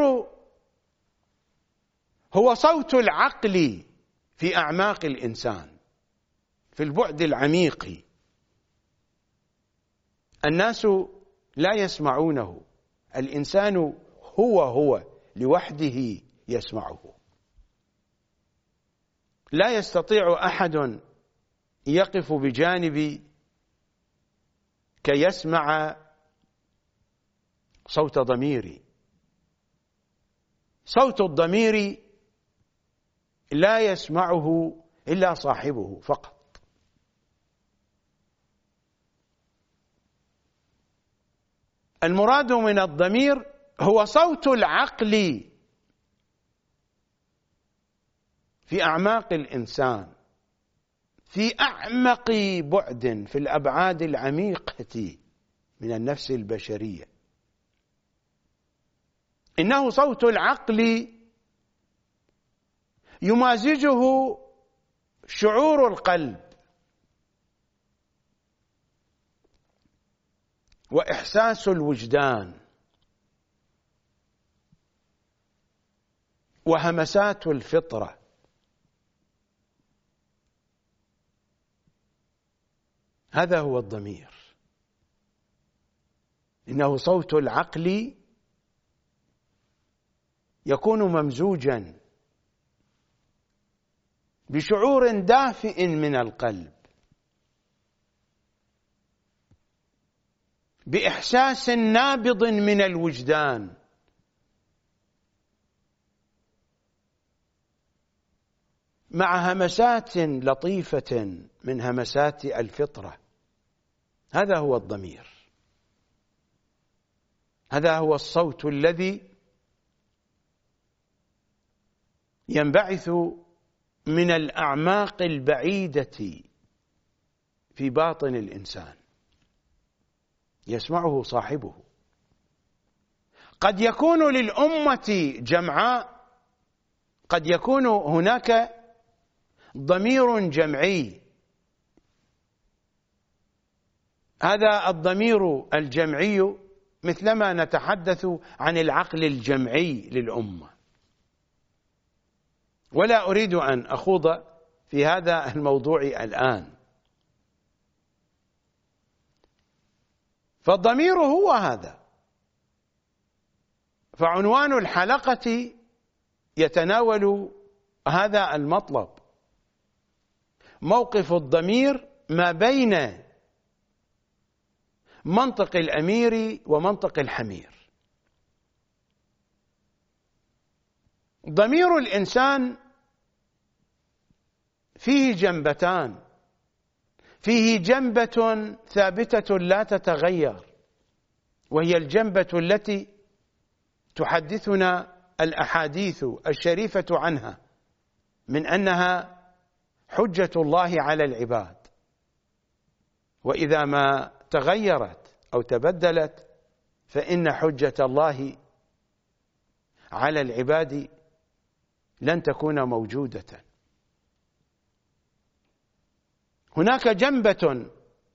هو صوت العقل في أعماق الإنسان، في البعد العميق. الناس لا يسمعونه، الإنسان هو لوحده يسمعه. لا يستطيع أحد يقف بجانبي كي يسمع صوت ضميري. صوت الضمير لا يسمعه إلا صاحبه فقط. المراد من الضمير هو صوت العقل في أعماق الإنسان، في أعمق بعد، في الأبعاد العميقة من النفس البشرية. إنه صوت العقل يمازجه شعور القلب وإحساس الوجدان وهمسات الفطرة. هذا هو الضمير. إنه صوت العقل يكون ممزوجا بشعور دافئ من القلب، بإحساس نابض من الوجدان، مع همسات لطيفة من همسات الفطرة. هذا هو الضمير. هذا هو الصوت الذي ينبعث من الأعماق البعيدة في باطن الإنسان، يسمعه صاحبه. قد يكون للأمة جمعاء، قد يكون هناك ضمير جمعي. هذا الضمير الجمعي مثلما نتحدث عن العقل الجمعي للأمة، ولا أريد أن أخوض في هذا الموضوع الآن. فالضمير هو هذا. فعنوان الحلقة يتناول هذا المطلب: موقف الضمير ما بين منطق الأمير ومنطق الحمير. ضمير الإنسان فيه جنبتان، فيه جنبة ثابتة لا تتغير، وهي الجنبة التي تحدثنا الأحاديث الشريفة عنها من أنها حجة الله على العباد، وإذا ما تغيرت أو تبدلت فإن حجة الله على العباد لن تكون موجودة. هناك جنبة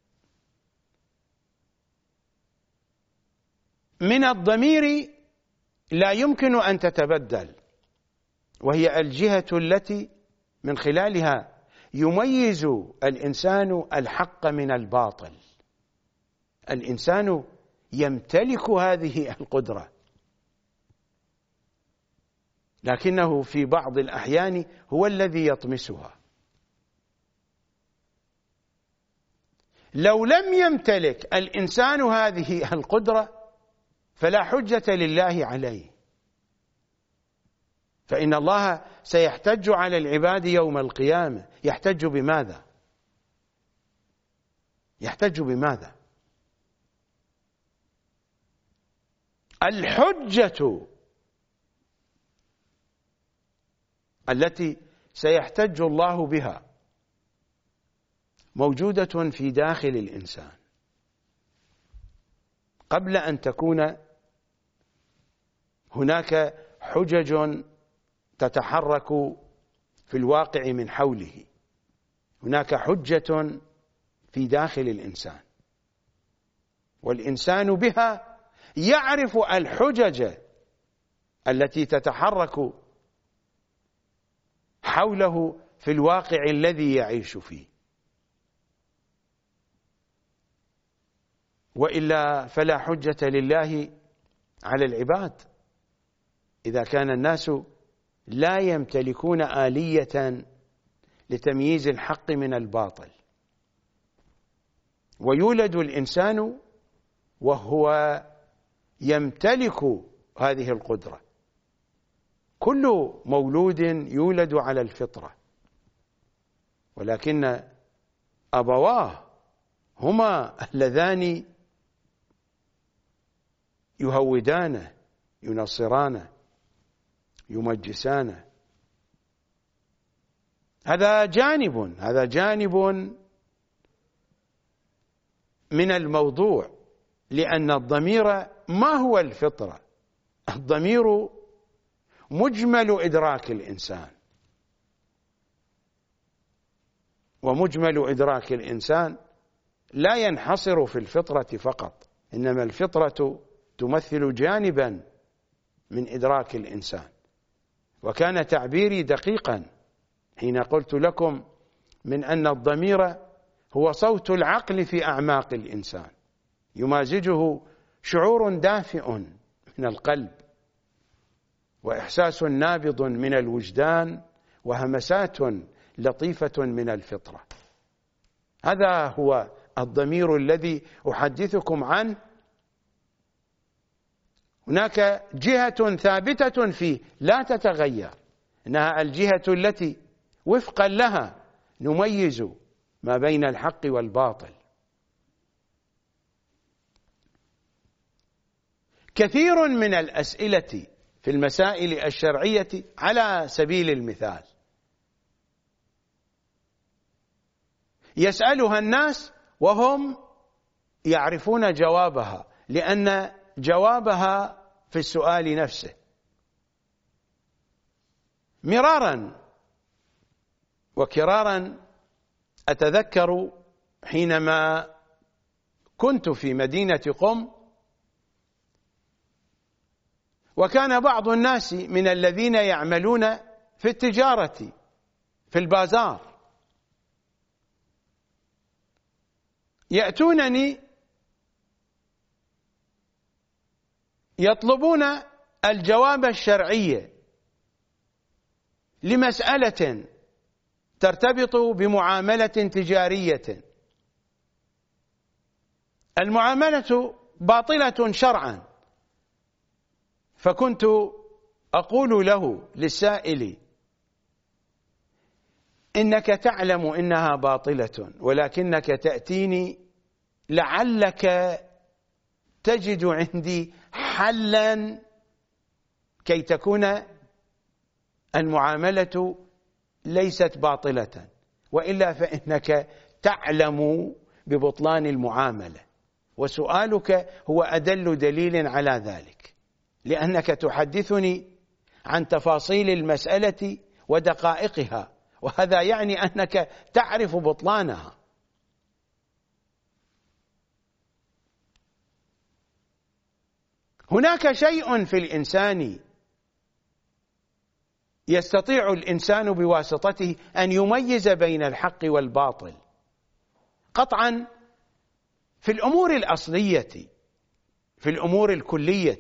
من الضمير لا يمكن أن تتبدل، وهي الجهة التي من خلالها يميز الإنسان الحق من الباطل. الإنسان يمتلك هذه القدرة، لكنه في بعض الأحيان هو الذي يطمسها. لو لم يمتلك الإنسان هذه القدرة فلا حجة لله عليه، فإن الله سيحتج على العباد يوم القيامة. يحتج بماذا؟ يحتج بماذا؟ الحجة التي سيحتج الله بها موجودة في داخل الإنسان قبل أن تكون هناك حجج تتحرك في الواقع من حوله. هناك حجة في داخل الإنسان، والإنسان بها يعرف الحجج التي تتحرك حوله في الواقع الذي يعيش فيه، وإلا فلا حجة لله على العباد إذا كان الناس لا يمتلكون آلية لتمييز الحق من الباطل. ويولد الإنسان وهو يمتلك هذه القدرة. كل مولود يولد على الفطرة، ولكن أبواه هما اللذان يهودانه، ينصرانه، يمجسانه. هذا جانب من الموضوع، لأن الضمير ما هو الفطرة؟ الضمير مجمل إدراك الإنسان، ومجمل إدراك الإنسان لا ينحصر في الفطرة فقط، إنما الفطرة تمثل جانبا من إدراك الإنسان. وكان تعبيري دقيقا حين قلت لكم من أن الضمير هو صوت العقل في أعماق الإنسان، يمازجه شعور دافئ من القلب، وإحساس نابض من الوجدان، وهمسات لطيفة من الفطرة. هذا هو الضمير الذي أحدثكم عنه. هناك جهة ثابتة فيه لا تتغير، إنها الجهة التي وفقا لها نميز ما بين الحق والباطل. كثير من الأسئلة في المسائل الشرعية على سبيل المثال يسألها الناس وهم يعرفون جوابها، لأن جوابها في السؤال نفسه. مرارا وكرارا أتذكر حينما كنت في مدينة قم، وكان بعض الناس من الذين يعملون في التجارة في البازار يأتونني يطلبون الجواب الشرعي لمسألة ترتبط بمعاملة تجارية. المعاملة باطلة شرعا، فكنت أقول له للسائل: إنك تعلم إنها باطلة، ولكنك تأتيني لعلك تجد عندي حلا كي تكون المعاملة ليست باطلة، وإلا فإنك تعلم ببطلان المعاملة، وسؤالك هو أدل دليل على ذلك، لأنك تحدثني عن تفاصيل المسألة ودقائقها، وهذا يعني أنك تعرف بطلانها. هناك شيء في الإنسان يستطيع الإنسان بواسطته أن يميز بين الحق والباطل قطعا في الأمور الأصلية، في الأمور الكلية.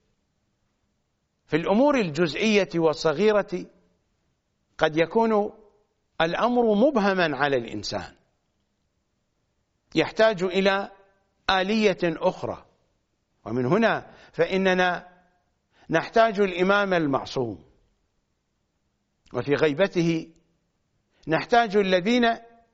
في الأمور الجزئية والصغيرة قد يكون الأمر مبهما على الإنسان، يحتاج إلى آلية أخرى، ومن هنا فإننا نحتاج الإمام المعصوم، وفي غيبته نحتاج الذين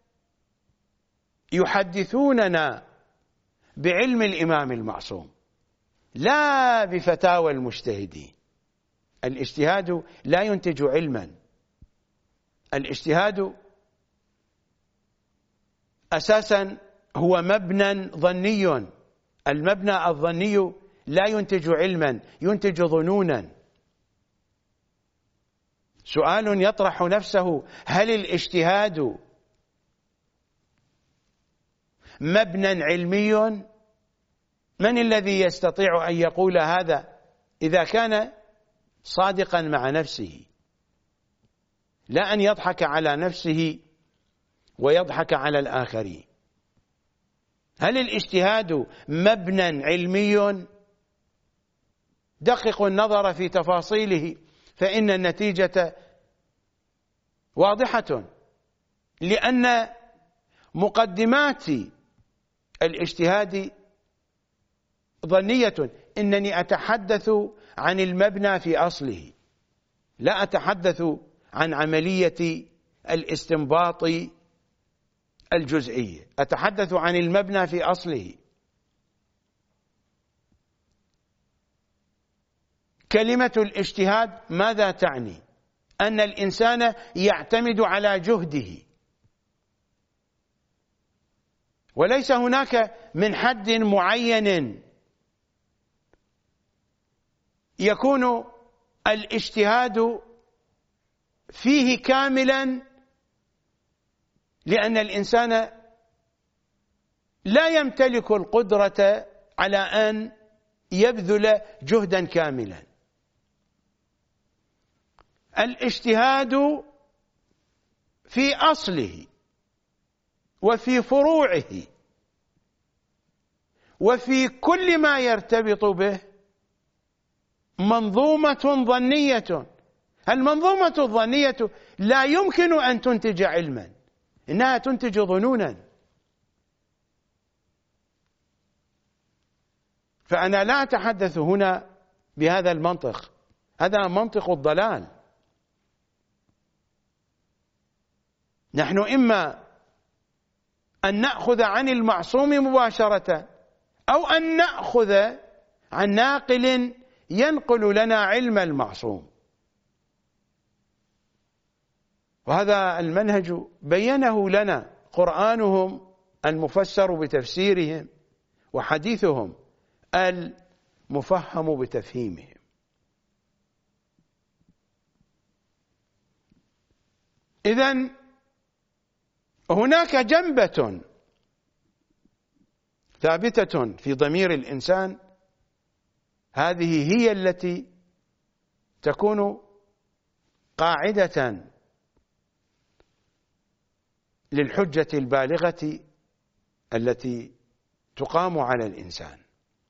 يحدثوننا بعلم الإمام المعصوم، لا بفتاوى المجتهدين. الاجتهاد لا ينتج علما، الاجتهاد أساسا هو مبنى ظني، المبنى الظني لا ينتج علما، ينتج ظنونا. سؤال يطرح نفسه: هل الاجتهاد مبنى علمي؟ من الذي يستطيع أن يقول هذا إذا كان صادقا مع نفسه، لا أن يضحك على نفسه ويضحك على الآخرين؟ هل الاجتهاد مبنى علمي؟ دققوا النظر في تفاصيله فإن النتيجة واضحة، لأن مقدمات الاجتهاد ظنية. إنني أتحدث عن المبنى في أصله، لا أتحدث عن عملية الاستنباط الجزئية، أتحدث عن المبنى في أصله. كلمة الاجتهاد ماذا تعني؟ أن الإنسان يعتمد على جهده، وليس هناك من حد معين يكون الاجتهاد فيه كاملا، لأن الإنسان لا يمتلك القدرة على أن يبذل جهدا كاملا. الاجتهاد في أصله وفي فروعه وفي كل ما يرتبط به منظومة ظنية. المنظومة الظنية لا يمكن أن تنتج علما، إنها تنتج ظنونا. فأنا لا أتحدث هنا بهذا المنطق، هذا منطق الضلال. نحن إما أن نأخذ عن المعصوم مباشرة، أو أن نأخذ عن ناقل ينقل لنا علم المعصوم. وهذا المنهج بينه لنا قرآنهم المفسر بتفسيرهم، وحديثهم مفهم بتفهيمهم. إذن هناك جنبة ثابتة في ضمير الإنسان، هذه هي التي تكون قاعدة للحجة البالغة التي تقام على الإنسان.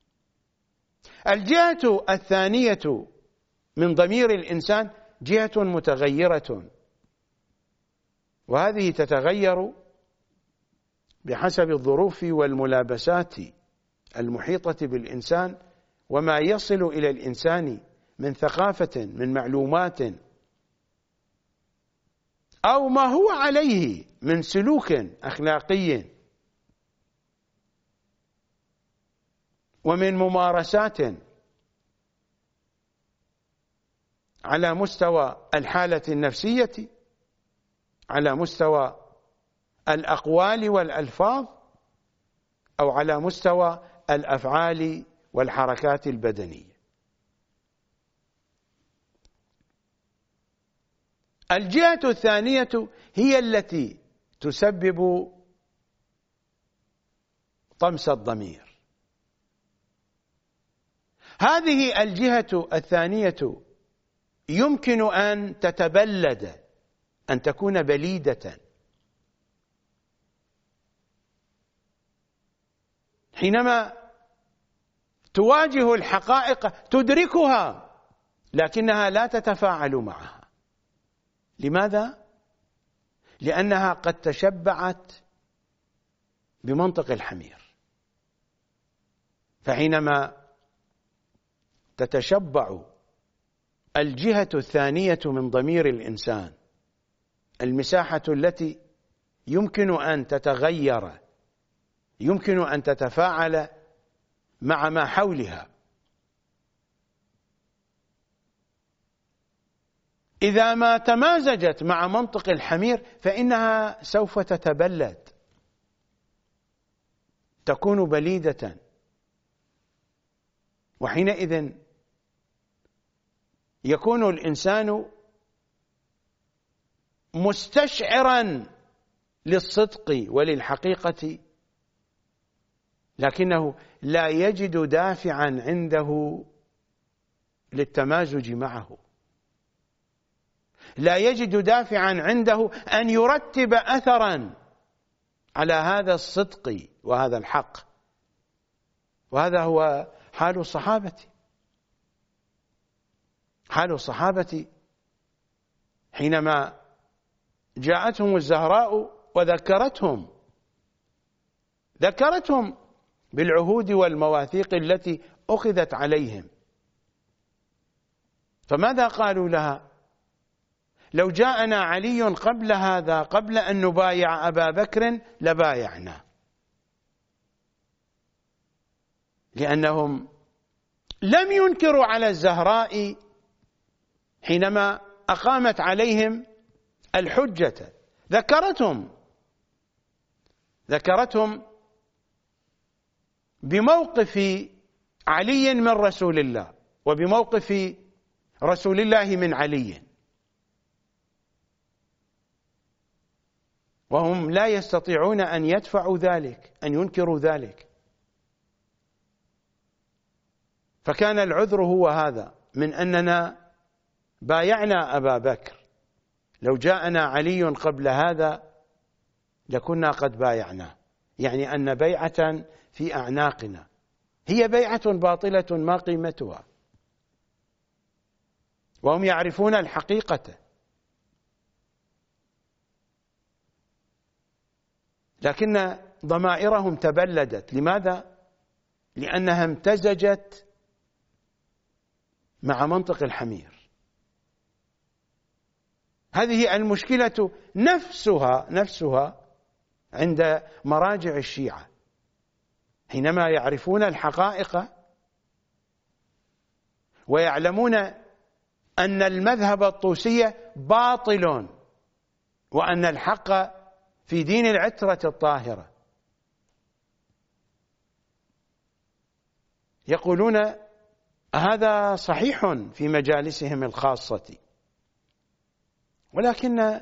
الجهة الثانية من ضمير الإنسان جهة متغيرة، وهذه تتغير بحسب الظروف والملابسات المحيطة بالإنسان وما يصل إلى الإنسان من ثقافة، من معلومات، أو ما هو عليه من سلوك أخلاقي ومن ممارسات على مستوى الحالة النفسية، على مستوى الأقوال والألفاظ، أو على مستوى الأفعال والحركات البدنية. الجهة الثانية هي التي تسبب طمس الضمير. هذه الجهة الثانية يمكن أن تتبلد، أن تكون بليدة، حينما تواجه الحقائق تدركها لكنها لا تتفاعل معها. لماذا؟ لأنها قد تشبعت بمنطق الحمير. فحينما تتشبع الجهة الثانية من ضمير الإنسان، المساحة التي يمكن أن تتغير، يمكن أن تتفاعل مع ما حولها، إذا ما تمازجت مع منطق الحمير فإنها سوف تتبلد، تكون بليدة، وحينئذ يكون الإنسان مستشعرا للصدق وللحقيقة، لكنه لا يجد دافعا عنده للتمازج معه، لا يجد دافعا عنده أن يرتب أثرا على هذا الصدق وهذا الحق. وهذا هو حال الصحابة. حال الصحابة حينما جاءتهم الزهراء ذكرتهم بالعهود والمواثيق التي أخذت عليهم، فماذا قالوا لها؟ لو جاءنا علي قبل هذا، قبل أن نبايع أبا بكر لبايعنا، لأنهم لم ينكروا على الزهراء حينما أقامت عليهم الحجة. ذكرتهم بموقف علي من رسول الله، وبموقف رسول الله من علي، وهم لا يستطيعون أن يدفعوا ذلك، أن ينكروا ذلك. فكان العذر هو هذا، من أننا بايعنا أبا بكر، لو جاءنا علي قبل هذا لكنا قد بايعناه، يعني أن بيعة في أعناقنا هي بيعة باطلة ما قيمتها، وهم يعرفون الحقيقة. لكن ضمائرهم تبلدت. لماذا؟ لأنها امتزجت مع منطق الحمير. هذه المشكلة نفسها عند مراجع الشيعة، حينما يعرفون الحقائق ويعلمون أن المذهب الطوسي باطل وأن الحق في دين العترة الطاهرة، يقولون هذا صحيح في مجالسهم الخاصة، ولكن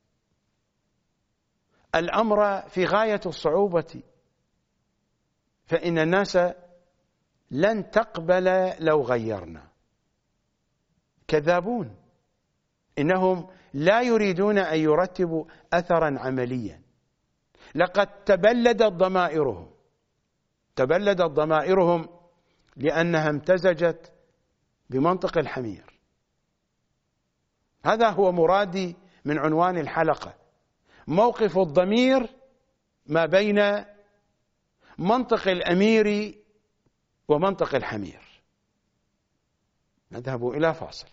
الأمر في غاية الصعوبة، فإن الناس لن تقبل لو غيرنا، كذابون، إنهم لا يريدون أن يرتبوا أثرا عمليا. لقد تبلدت ضمائرهم لأنها امتزجت بمنطق الحمير. هذا هو مرادي من عنوان الحلقة، موقف الضمير ما بين منطق الأمير ومنطق الحمير. نذهب إلى فاصل.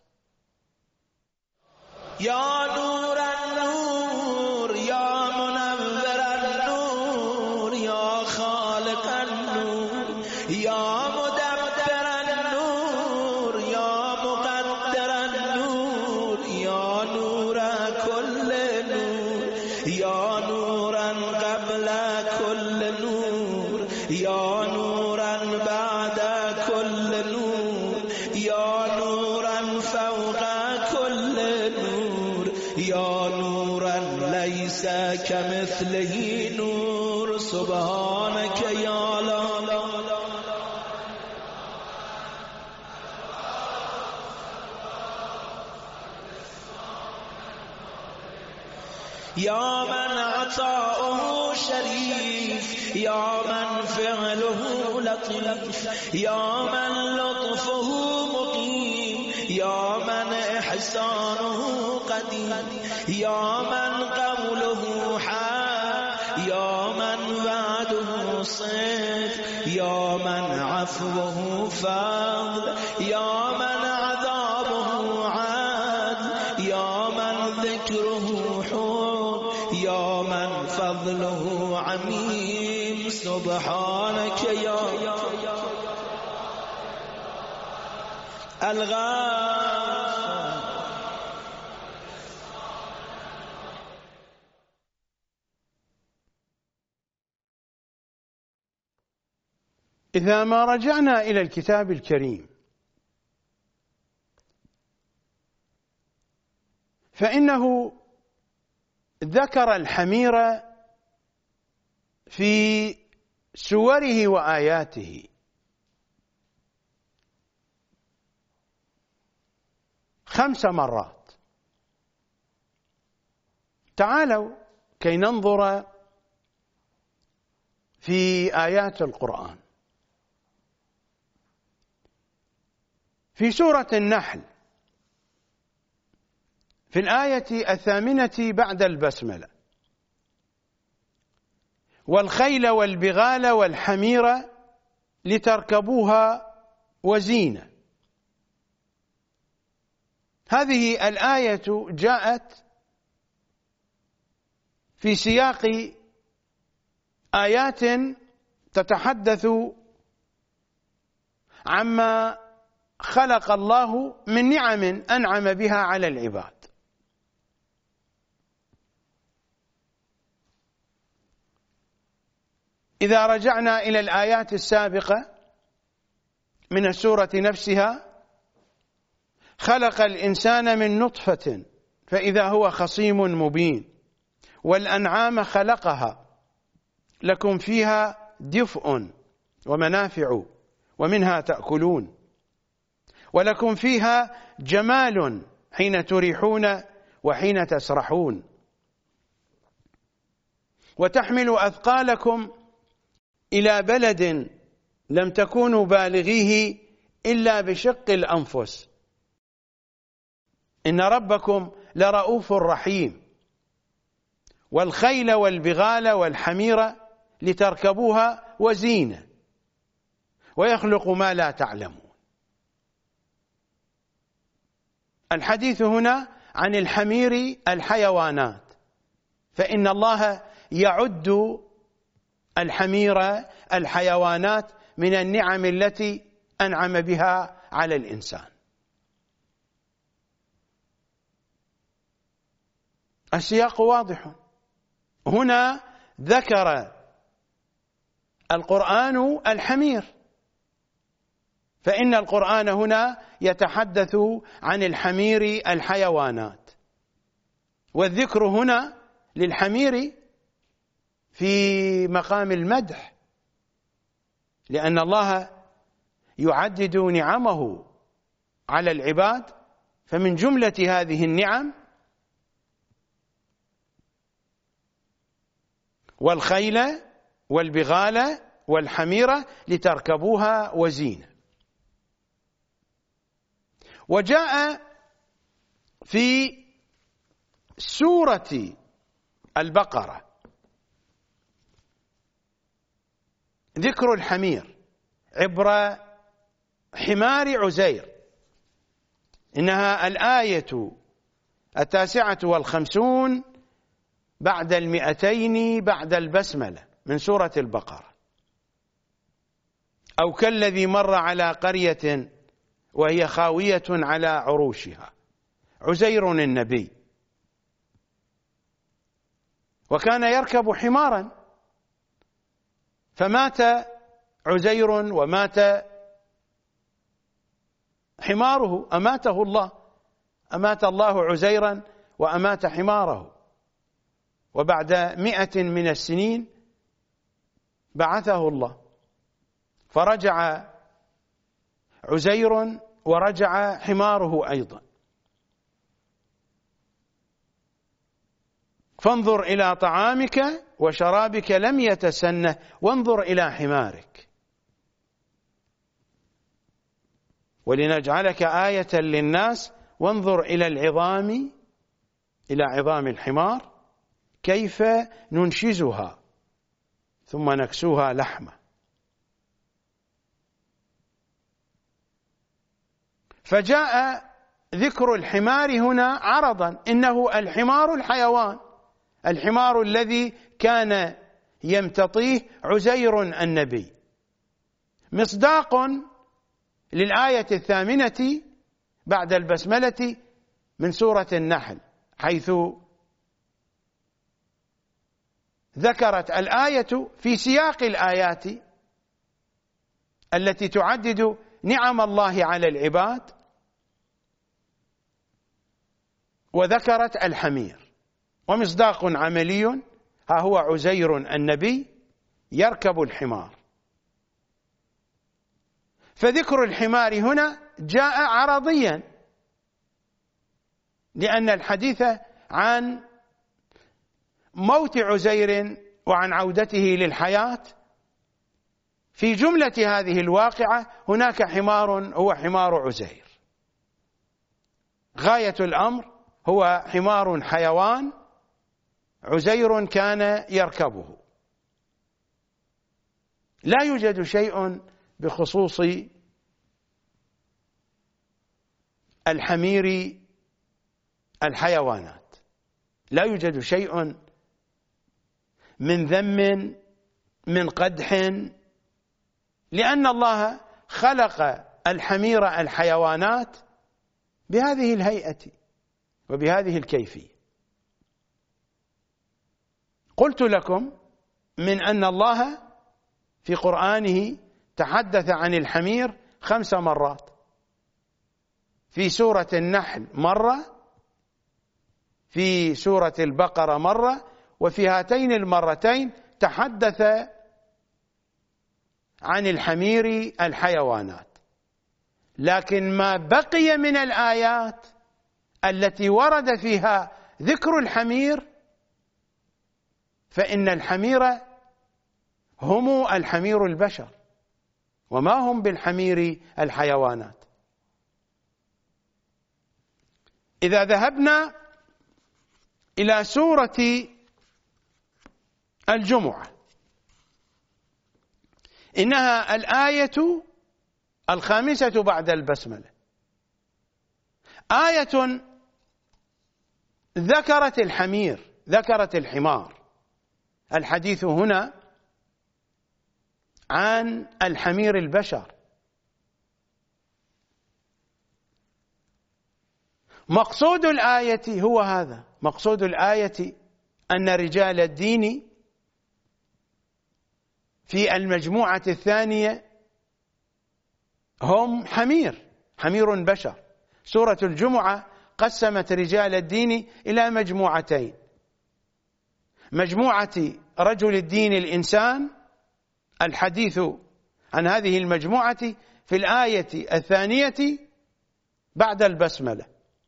يا نور النور يا منور النور يا خالق النور يا مدبر النور يا مقدر النور يا نور كل نور يا نورا قبل كل نور يا نورا بعد كل نور يا نورا فوق كل نور يا نورا ليس كمثله نور سبحانك يا لا يا من عطاؤه شريف يا من فعله لطيف يا من لطفه مقيم يا من إحسانه قديم يا من قوله حق يا من وعده صدق يا من عفوه فضل يا من عذابه عدل يا من ذكره حب يا من فضله عميم سبحانك يا الغافر. إذا ما رجعنا إلى الكتاب الكريم فإنه ذكر الحمير في سوره وآياته 5 مرات. تعالوا كي ننظر في آيات القرآن. في سورة النحل في الآية 8 بعد البسملة: والخيل والبغال والحمير لتركبوها وزينة. هذه الآية جاءت في سياق آيات تتحدث عما خلق الله من نعم أنعم بها على العباد. إذا رجعنا إلى الآيات السابقة من السورة نفسها: خلق الإنسان من نطفة فإذا هو خصيم مبين، والأنعام خلقها لكم فيها دفء ومنافع ومنها تأكلون، ولكم فيها جمال حين تريحون وحين تسرحون، وتحمل أثقالكم إلى بلد لم تكونوا بالغيه إلا بشق الأنفس إن ربكم لرؤوف رحيم. والخيل والبغال والحمير لتركبوها وزينة ويخلق ما لا تعلمون. الحديث هنا عن الحمير الحيوانات، فإن الله يعد الحمير الحيوانات من النعم التي أنعم بها على الإنسان. السياق واضح. هنا ذكر القرآن الحمير، فإن القرآن هنا يتحدث عن الحمير الحيوانات، والذكر هنا للحمير في مقام المدح، لأن الله يعدد نعمه على العباد، فمن جملة هذه النعم والخيل والبغال والحميرة لتركبوها وزينة. وجاء في سورة البقرة ذكر الحمير عبر حمار عزير، إنها الآية 59 بعد 200 بعد البسملة من سورة البقرة. أو كالذي مر على قرية وهي خاوية على عروشها، عزير النبي، وكان يركب حمارا فمات عزير ومات حماره، أماته الله، أمات الله عزيرا وأمات حماره، وبعد 100 من السنين بعثه الله، فرجع عزير ورجع حماره أيضا. فانظر إلى طعامك وشرابك لم يتسنه وانظر إلى حمارك ولنجعلك آية للناس وانظر إلى العظام، إلى عظام الحمار كيف ننشزها ثم نكسوها لحمة. فجاء ذكر الحمار هنا عرضا، إنه الحمار الحيوان، الحمار الذي كان يمتطيه عزير النبي، مصداق للآية 8 بعد البسملة من سورة النحل، حيث ذكرت الآية في سياق الآيات التي تعدد نعم الله على العباد، وذكرت الحمير، ومصداق عملي، ها هو عزير النبي يركب الحمار. فذكر الحمار هنا جاء عرضيا، لأن الحديث عن موت عزير وعن عودته للحياة في جملة هذه الواقعة هناك حمار هو حمار عزير، غاية الأمر هو حمار حيوان عزير كان يركبه. لا يوجد شيء بخصوص الحمير الحيوانات، لا يوجد شيء من ذم من قدح، لأن الله خلق الحمير الحيوانات بهذه الهيئة وبهذه الكيفية. قلت لكم من أن الله في قرآنه تحدث عن الحمير 5 مرات، في سورة النحل مرة، في سورة البقرة مرة، وفي هاتين المرتين تحدث عن الحمير الحيوانات. لكن ما بقي من الآيات التي ورد فيها ذكر الحمير فإن الحمير هم الحمير البشر وما هم بالحمير الحيوانات. إذا ذهبنا إلى سورة الجمعة، إنها الآية 5 بعد البسملة، آية ذكرت الحمير، ذكرت الحمار. الحديث هنا عن الحمير البشر. مقصود الآية هو هذا، مقصود الآية أن رجال الدين في المجموعة الثانية هم حمير بشر. سورة الجمعة قسمت رجال الدين إلى مجموعتين: مجموعة رجل الدين الإنسان. الحديث عن هذه المجموعة في الآية الثانية بعد البسملة: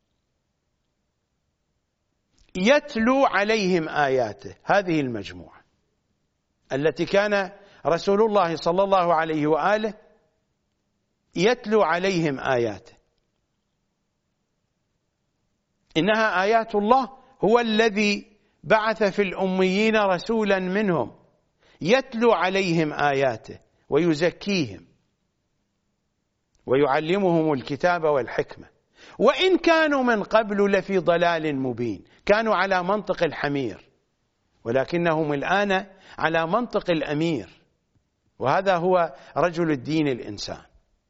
يتلو عليهم آياته. هذه المجموعة التي كان رسول الله صلى الله عليه وآله يتلو عليهم آياته، إنها آيات الله، هو الذي بعث في الأميين رسولا منهم يتلو عليهم آياته ويزكيهم ويعلمهم الكتاب والحكمة، وإن كانوا من قبل لفي ضلال مبين. كانوا على منطق الحمير، ولكنهم الآن على منطق الأمير، وهذا هو رجل الدين الإنسان.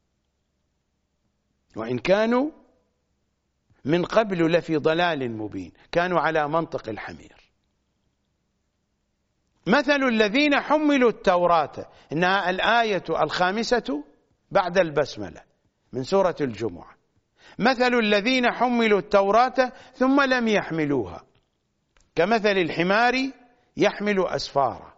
وإن كانوا من قبل لفي ضلال مبين، كانوا على منطق الحمير. مثل الذين حملوا التوراة، إنها الآية الخامسة بعد البسملة من سورة الجمعة: مثل الذين حملوا التوراة ثم لم يحملوها كمثل الحمار يحمل أسفارا.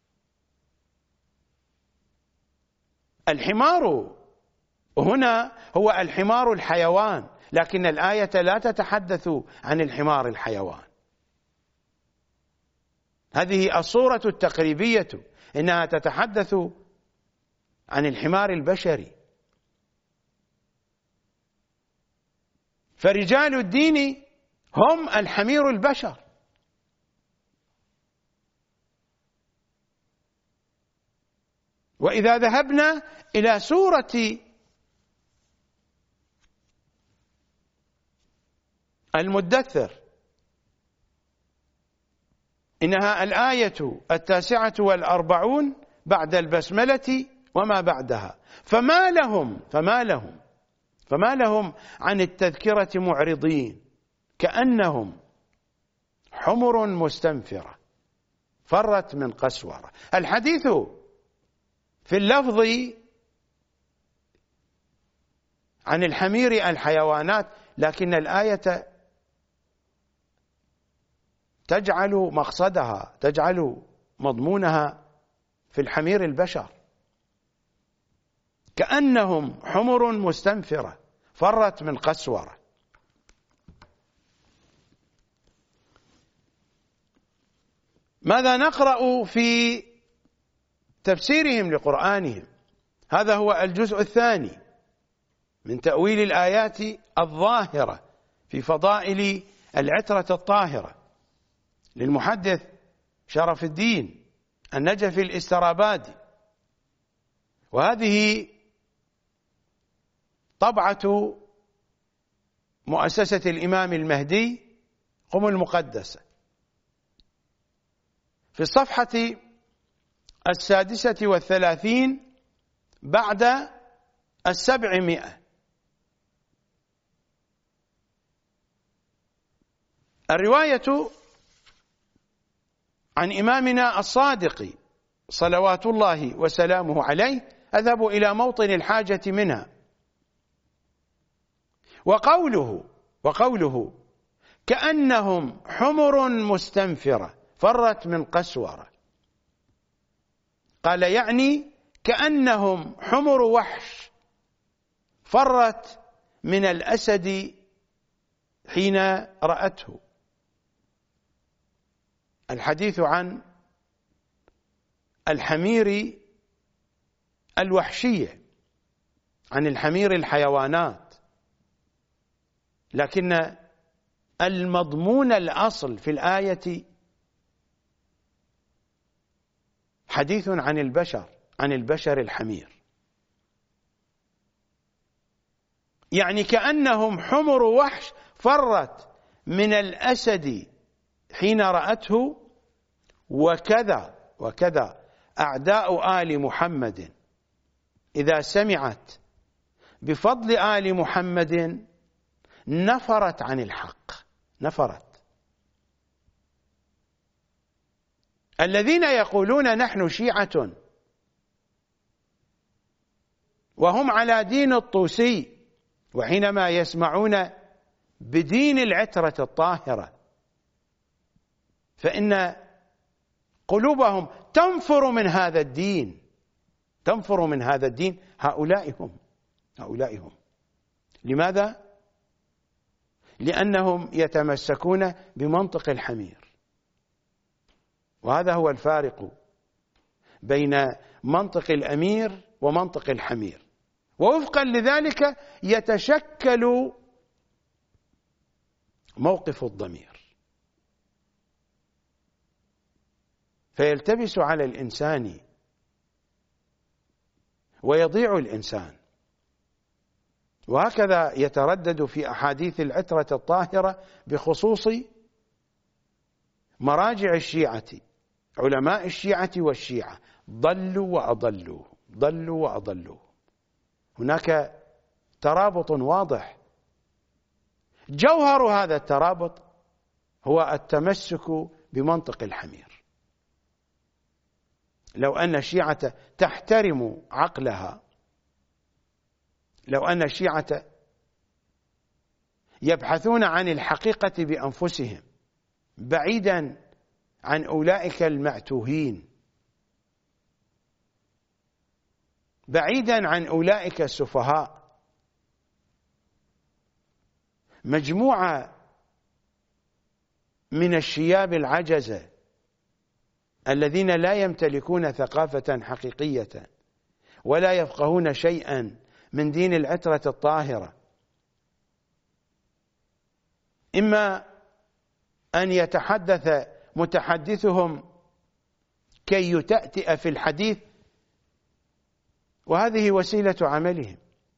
الحمار هنا هو الحمار الحيوان، لكن الآية لا تتحدث عن الحمار الحيوان. هذه الصورة التقريبية، إنها تتحدث عن الحمار البشري. فرجال الدين هم الحمير البشر. وإذا ذهبنا إلى سورة المدثر، إنها الآية 49 بعد البسملة وما بعدها: فما لهم عن التذكرة معرضين كأنهم حمر مستنفرة فرت من قسورة. الحديث في اللفظ عن الحمير الحيوانات، لكن الآية تجعل مقصدها، تجعل مضمونها في الحمير البشر: كأنهم حمر مستنفرة فرت من قسورة. ماذا نقرأ في تفسيرهم لقرآنهم؟ هذا هو الجزء الثاني من تأويل الآيات الظاهرة في فضائل العترة الطاهرة للمحدث شرف الدين النجفي الاسترابادي، وهذه طبعة مؤسسة الإمام المهدي قم المقدسة، في الصفحة 36 بعد 700. الرواية عن إمامنا الصادق صلوات الله وسلامه عليه: أذهب إلى موطن الحاجة منها. وقوله كأنهم حمر مستنفرة فرت من قسورة، قال يعني كأنهم حمر وحش فرت من الأسد حين رأته. الحديث عن الحمير الوحشية، عن الحمير الحيوانات، لكن المضمون الأصل في الآية حديث عن البشر الحمير، يعني كأنهم حمر وحش فرت من الأسد حين رأته. وكذا أعداء آل محمد إذا سمعت بفضل آل محمد نفرت عن الحق، نفرت. الذين يقولون نحن شيعة وهم على دين الطوسي، وحينما يسمعون بدين العترة الطاهرة فإن قلوبهم تنفر من هذا الدين، تنفر من هذا الدين. هؤلاء هم. لماذا؟ لأنهم يتمسكون بمنطق الحمير، وهذا هو الفارق بين منطق الأمير ومنطق الحمير. ووفقا لذلك يتشكل موقف الضمير، فيلتبس على الإنسان ويضيع الإنسان. وهكذا يتردد في أحاديث العترة الطاهرة بخصوص مراجع الشيعة، علماء الشيعة والشيعة ضلوا وأضلوا، ضلوا وأضلوا. هناك ترابط واضح، جوهر هذا الترابط هو التمسك بمنطق الحمير. لو أن الشيعة تحترم عقلها، لو أن الشيعة يبحثون عن الحقيقة بأنفسهم بعيدا عن أولئك المعتوهين، بعيدا عن أولئك السفهاء، مجموعة من الشياب العجزة الذين لا يمتلكون ثقافة حقيقية ولا يفقهون شيئا من دين العترة الطاهرة، إما أن يتحدث متحدثهم كي يتأتئ في الحديث، وهذه وسيلة عملهم.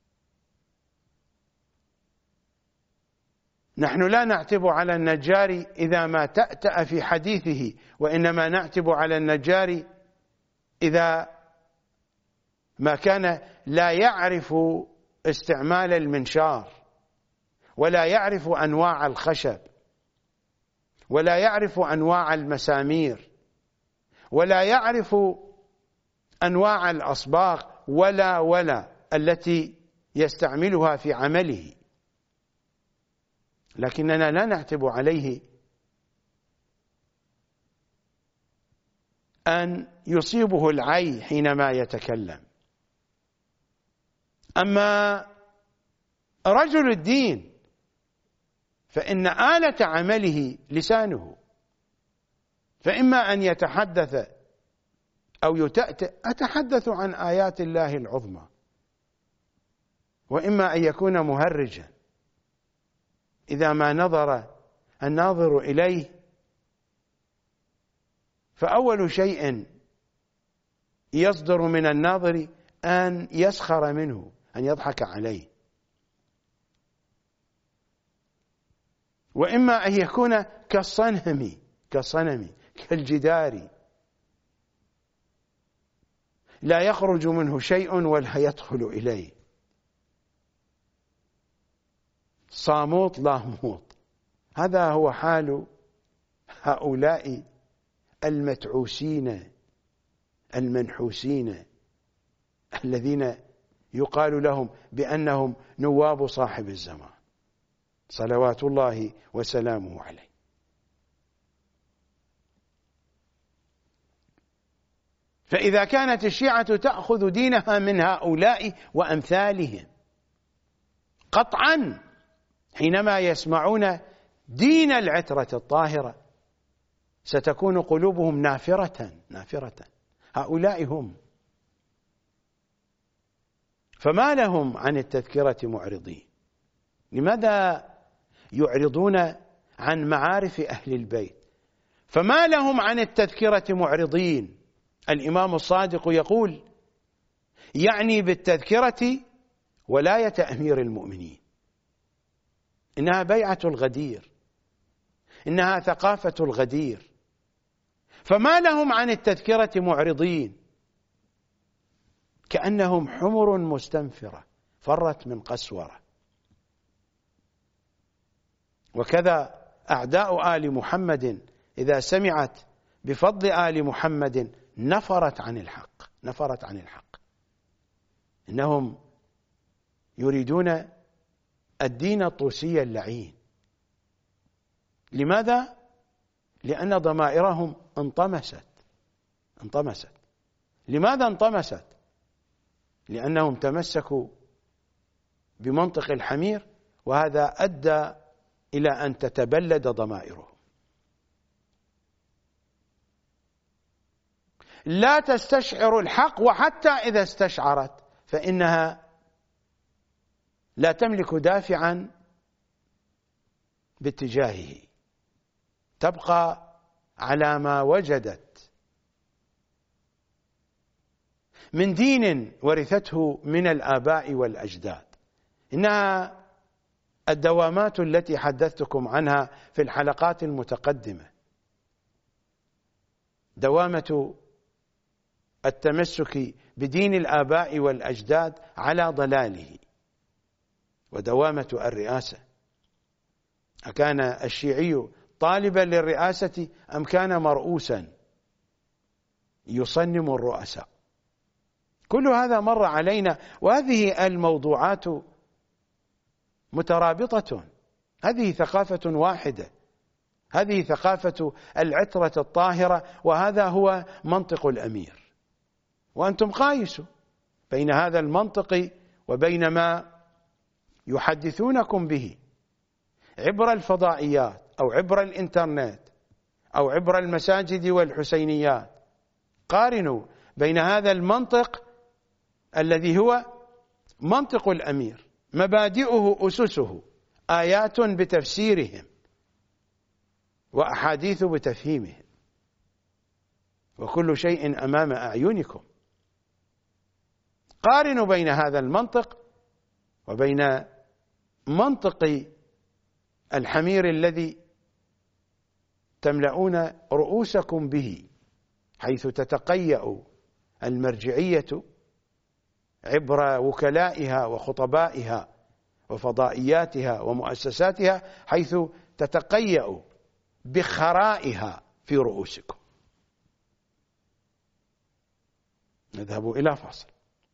نحن لا نعتب على النجار إذا ما تأتأ في حديثه، وإنما نعتب على النجار إذا ما كان لا يعرف استعمال المنشار، ولا يعرف أنواع الخشب، ولا يعرف أنواع المسامير، ولا يعرف أنواع الأصباغ ولا التي يستعملها في عمله. لكننا لا نعتب عليه أن يصيبه العي حينما يتكلم. أما رجل الدين فإن آلة عمله لسانه، فإما أن يتحدث أو يتأتئ، أتحدث عن آيات الله العظمى، وإما أن يكون مهرجا إذا ما نظر الناظر إليه، فأول شيء يصدر من الناظر أن يسخر منه، أن يضحك عليه، وإما أن يكون كالصنم كالجدار لا يخرج منه شيء ولا يدخل إليه، صاموت لاهموت. هذا هو حال هؤلاء المتعوسين المنحوسين الذين يقال لهم بأنهم نواب صاحب الزمان صلوات الله وسلامه عليه. فإذا كانت الشيعة تأخذ دينها من هؤلاء وأمثالهم قطعا، حينما يسمعون دين العترة الطاهرة ستكون قلوبهم نافرة. هؤلاء هم. فما لهم عن التذكرة معرضين؟ لماذا يعرضون عن معارف أهل البيت؟ فما لهم عن التذكرة معرضين؟ الإمام الصادق يقول: يعني بالتذكرة ولاية أمير المؤمنين، إنها بيعة الغدير، إنها ثقافة الغدير. فما لهم عن التذكرة معرضين؟ كأنهم حمر مستنفرة فرت من قسورة. وكذا أعداء آل محمد إذا سمعت بفضل آل محمد نفرت عن الحق. إنهم يريدون الدين الطوسي اللعين. لماذا؟ لأن ضمائرهم انطمست. لماذا انطمست؟ لأنهم تمسكوا بمنطق الحمير، وهذا أدى إلى أن تتبلد ضمائرهم. لا تستشعر الحق، وحتى إذا استشعرت فإنها لا تملك دافعا باتجاهه، تبقى على ما وجدت من دين ورثته من الآباء والأجداد. إنها الدوامات التي حدثتكم عنها في الحلقات المتقدمة، دوامة التمسك بدين الآباء والأجداد على ضلاله، ودوامة الرئاسة. أكان الشيعي طالبا للرئاسة أم كان مرؤوسا يصنم الرؤساء؟ كل هذا مر علينا، وهذه الموضوعات مترابطة. هذه ثقافة واحدة، هذه ثقافة العترة الطاهرة، وهذا هو منطق الأمير. وأنتم قايسوا بين هذا المنطق وبين ما يحدثونكم به عبر الفضائيات أو عبر الإنترنت أو عبر المساجد والحسينيات. قارنوا بين هذا المنطق الذي هو منطق الأمير، مبادئه أسسه آيات بتفسيرهم وأحاديث بتفهيمهم، وكل شيء أمام أعينكم. قارنوا بين هذا المنطق وبين منطق الحمير الذي تملؤون رؤوسكم به، حيث تتقيأ المرجعية عبر وكلائها وخطبائها وفضائياتها ومؤسساتها، حيث تتقيأ بخرائها في رؤوسكم. نذهب إلى فاصل.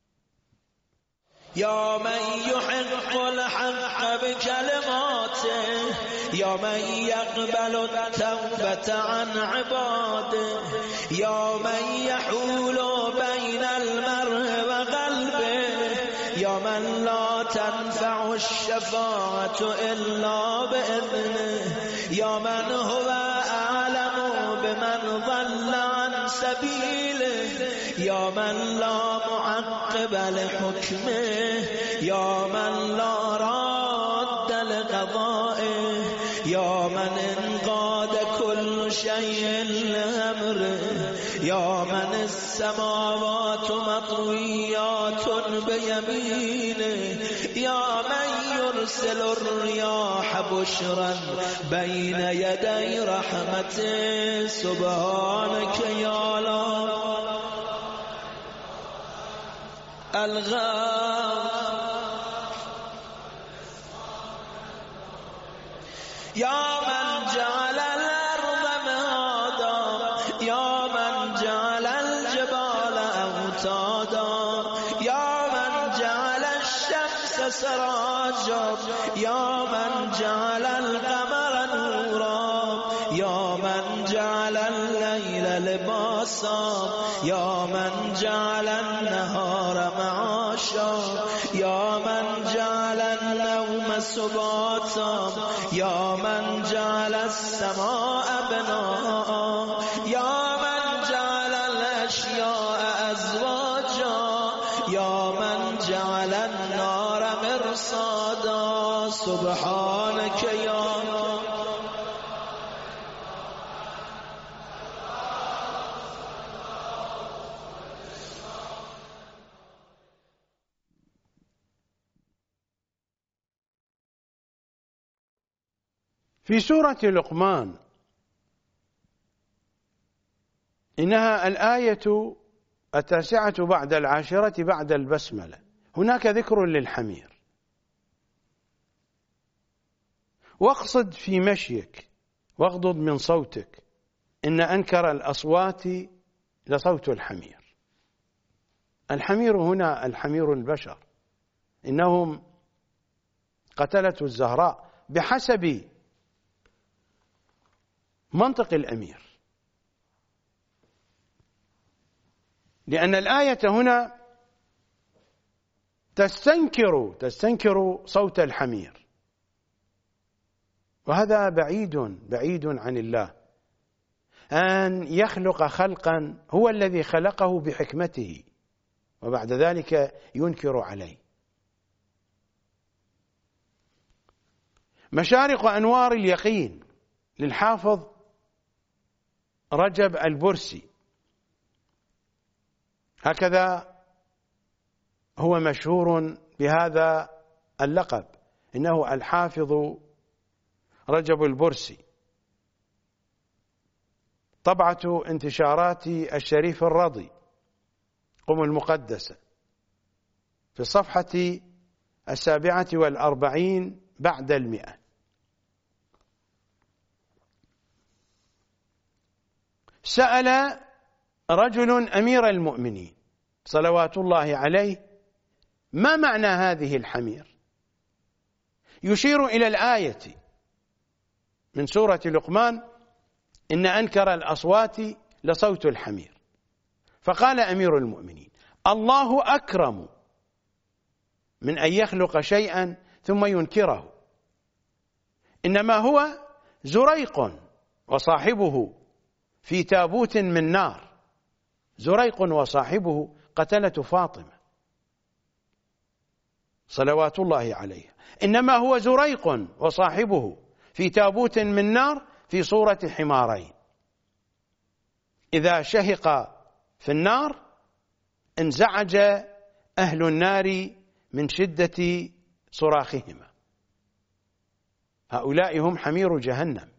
يا من يحق الحق بكلماته، يا من يقبل التوبة عن عباده، يا من يحول بين المرء وقلبه، يا من لا تنفع الشفاعة إلا بإذنه، يا من هو أعلم بمن ضل عن سبيله، يا من لا معقب لحكمه، يا من لا راد لقضائه، يا من انقاد كل شيء لأمره، يا من السماوات مطويات بيمينه، يا من يرسل الرياح بشرا بين يدي رحمته. سبحانك يا الله يا من جعل الأرض مهادا، يا من جعل الجبال أوتادا، يا من جعل الشمس سراجا، يا من جعل القمر نورا، يا من جعل الليل لباسا، يا من جعل النهار معاشا، يا من جعل النوم سباتا، يا من جعل السماء بناء، يا من جعل الأشياء أزواجا، يا من جعل النار مرصادا. سبحانك يا الله في سورة لقمان إنها الآية 9 بعد 10 بعد البسملة، هناك ذكر للحمير. واقصد في مشيك واغضض من صوتك، إن أنكر الأصوات لصوت الحمير. الحمير هنا الحمير البشر، إنهم قتلته الزهراء بحسب منطق الأمير، لأن الآية هنا تستنكر صوت الحمير، وهذا بعيد عن الله، أن يخلق خلقا هو الذي خلقه بحكمته وبعد ذلك ينكر عليه. مشارق أنوار اليقين للحافظ رجب البرسي، هكذا هو مشهور بهذا اللقب، إنه الحافظ رجب البرسي. طبعة انتشارات الشريف الرضي قم المقدسة في الصفحة 47 بعد 100. سأل رجل أمير المؤمنين صلوات الله عليه: ما معنى هذه الحمير؟ يشير إلى الآية من سورة لقمان: إن أنكر الأصوات لصوت الحمير. فقال أمير المؤمنين: الله أكرم من أن يخلق شيئا ثم ينكره، إنما هو زريق وصاحبه في تابوت من نار. زريق وصاحبه قتلة فاطمة صلوات الله عليها، إنما هو زريق وصاحبه في تابوت من نار في صورة حمارين، إذا شهق في النار انزعج أهل النار من شدة صراخهما. هؤلاء هم حمير جهنم،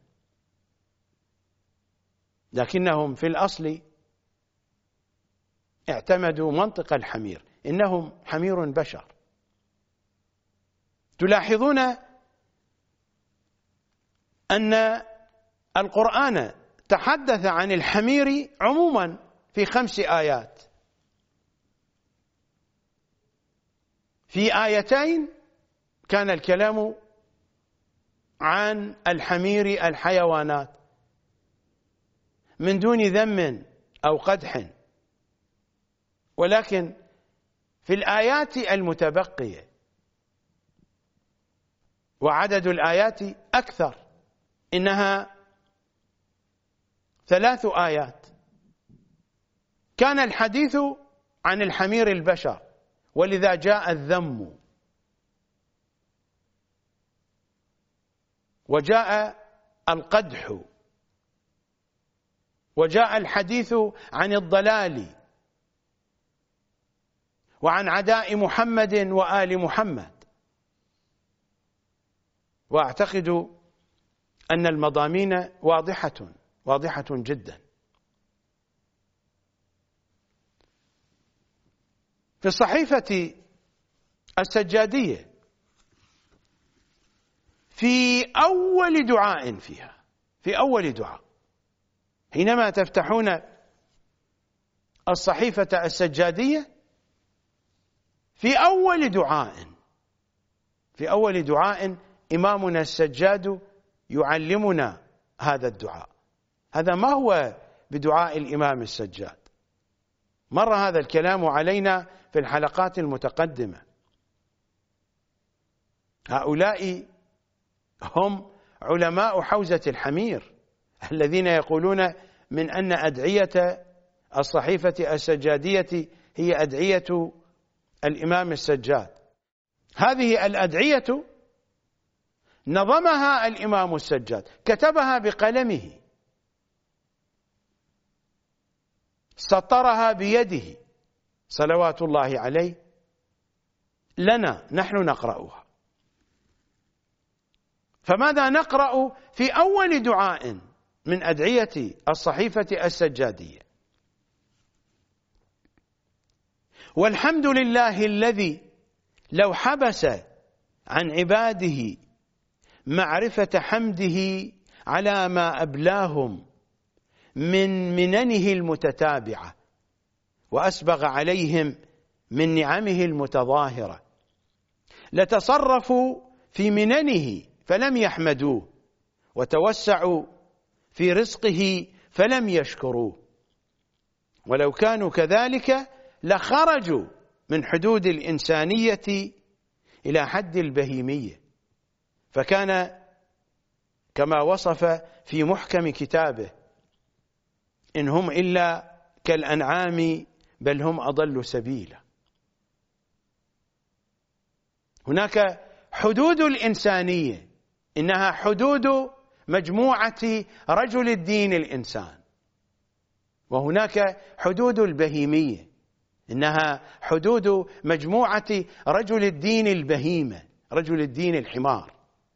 لكنهم في الأصل اعتمدوا منطق الحمير، إنهم حمير بشر. تلاحظون أن القرآن تحدث عن الحمير عموما في 5 آيات. في آيتين كان الكلام عن الحمير الحيوانات من دون ذم أو قدح، ولكن في الآيات المتبقية وعدد الآيات أكثر، إنها 3 آيات، كان الحديث عن الحمير البشر، ولذا جاء الذم وجاء القدح وجاء الحديث عن الضلال وعن عداء محمد وآل محمد. وأعتقد أن المضامين واضحة جدا. في الصحيفة السجادية في أول دعاء فيها، في أول دعاء، حينما تفتحون الصحيفة السجادية في أول دعاء إمامنا السجاد يعلمنا هذا الدعاء. هذا ما هو بدعاء الإمام السجاد، مر هذا الكلام علينا في الحلقات المتقدمة. هؤلاء هم علماء حوزة الحمير الذين يقولون من أن أدعية الصحيفة السجادية هي أدعية الإمام السجاد. هذه الأدعية نظمها الإمام السجاد، كتبها بقلمه، سطرها بيده صلوات الله عليه، لنا نحن نقرأها. فماذا نقرأ في أول دعاء من أدعية الصحيفة السجادية؟ والحمد لله الذي لو حبس عن عباده معرفة حمده على ما أبلاهم من مننه المتتابعة وأسبغ عليهم من نعمه المتظاهرة، لتصرفوا في مننه فلم يحمدوه، وتوسعوا في رزقه فلم يشكروه. ولو كانوا كذلك لخرجوا من حدود الإنسانية إلى حد البهيمية، فكان كما وصف في محكم كتابه: إن هم إلا كالأنعام بل هم أضل سبيلا. هناك حدود الإنسانية، إنها حدود مجموعة رجل الدين الإنسان، وهناك حدود البهيمية، إنها حدود مجموعة رجل الدين البهيمة، رجل الدين الحمار.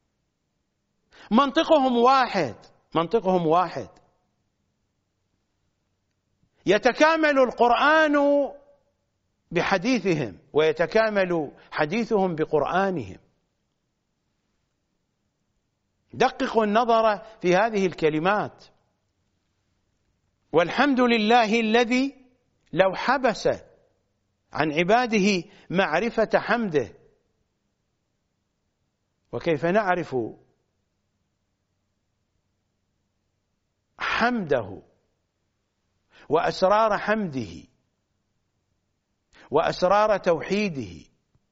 منطقهم واحد، منطقهم واحد. يتكامل القرآن بحديثهم ويتكامل حديثهم بقرآنهم. دققوا النظر في هذه الكلمات: والحمد لله الذي لو حبس عن عباده معرفة حمده. وكيف نعرف حمده وأسرار حمده وأسرار توحيده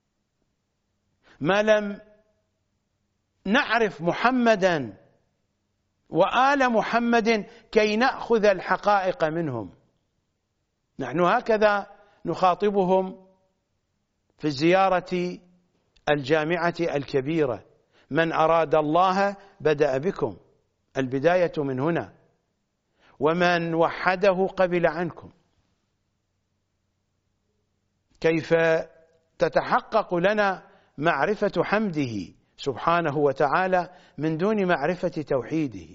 ما لم نعرف محمدا وآل محمد كي نأخذ الحقائق منهم؟ نحن هكذا نخاطبهم في الزيارة الجامعة الكبيرة: من أراد الله بدأ بكم، البداية من هنا، ومن وحده قبل عنكم. كيف تتحقق لنا معرفة حمده سبحانه وتعالى من دون معرفة توحيده؟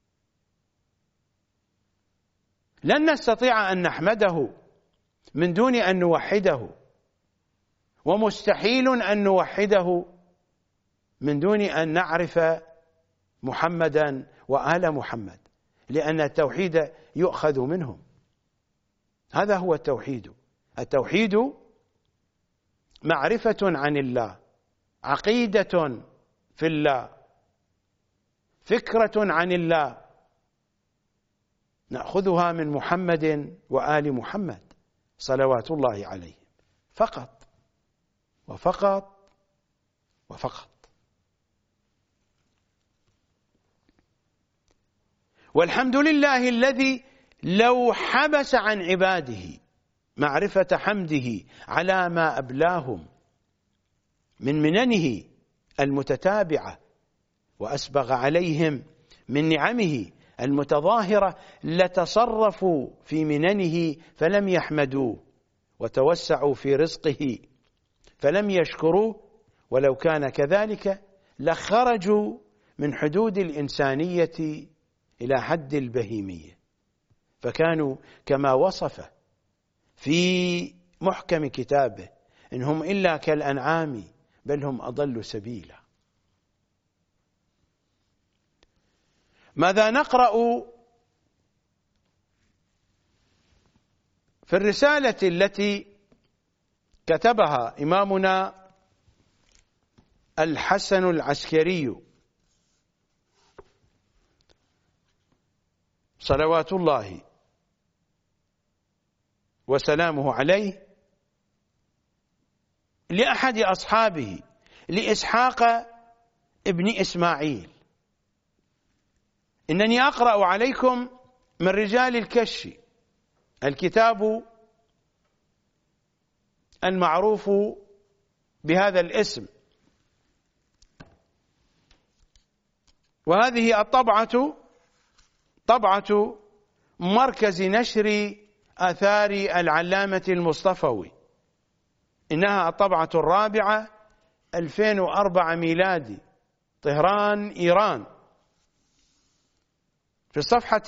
لن نستطيع أن نحمده من دون أن نوحده، ومستحيل أن نوحده من دون أن نعرف محمدا وآل محمد، لأن التوحيد يؤخذ منهم. هذا هو التوحيد. التوحيد معرفة عن الله، عقيدة في الله، فكرة عن الله، نأخذها من محمد وآل محمد صلوات الله عليهم، فقط وفقط وفقط. والحمد لله الذي لو حبس عن عباده معرفة حمده على ما أبلاهم من مننه المتتابعة وأسبغ عليهم من نعمه المتظاهرة لتصرفوا في مننه فلم يحمدوه، وتوسعوا في رزقه فلم يشكروه. ولو كان كذلك لخرجوا من حدود الإنسانية إلى حد البهيمية، فكانوا كما وصف في محكم كتابه: إن هم إلا كالأنعام بل هم أضل سبيلا. ماذا نقرأ في الرسالة التي كتبها إمامنا الحسن العسكري صلوات الله وسلامه عليه لأحد أصحابه، لإسحاق ابن إسماعيل: إنني أقرأ عليكم من رجال الكشف، الكتاب المعروف بهذا الاسم، وهذه الطبعة طبعة مركز نشر آثار العلامة المصطفوي، إنها الطبعة الرابعة 2004 ميلادي، طهران إيران، في الصفحة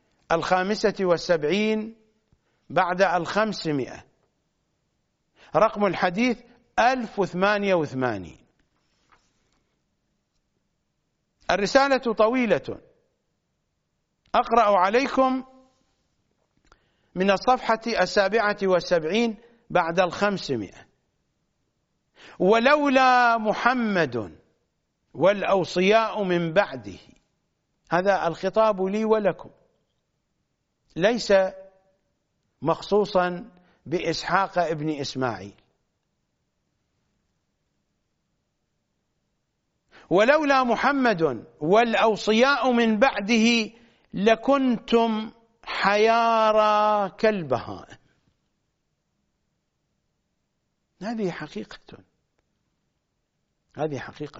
75 بعد 500، رقم الحديث 1088. الرسالة طويلة، أقرأ عليكم من الصفحة 77 بعد 500: ولولا محمد والأوصياء من بعده. هذا الخطاب لي ولكم، ليس مخصوصا بإسحاق ابن إسماعيل. ولولا محمد والأوصياء من بعده لكنتم حيارى كالبهائم. هذه حقيقة، هذه حقيقة.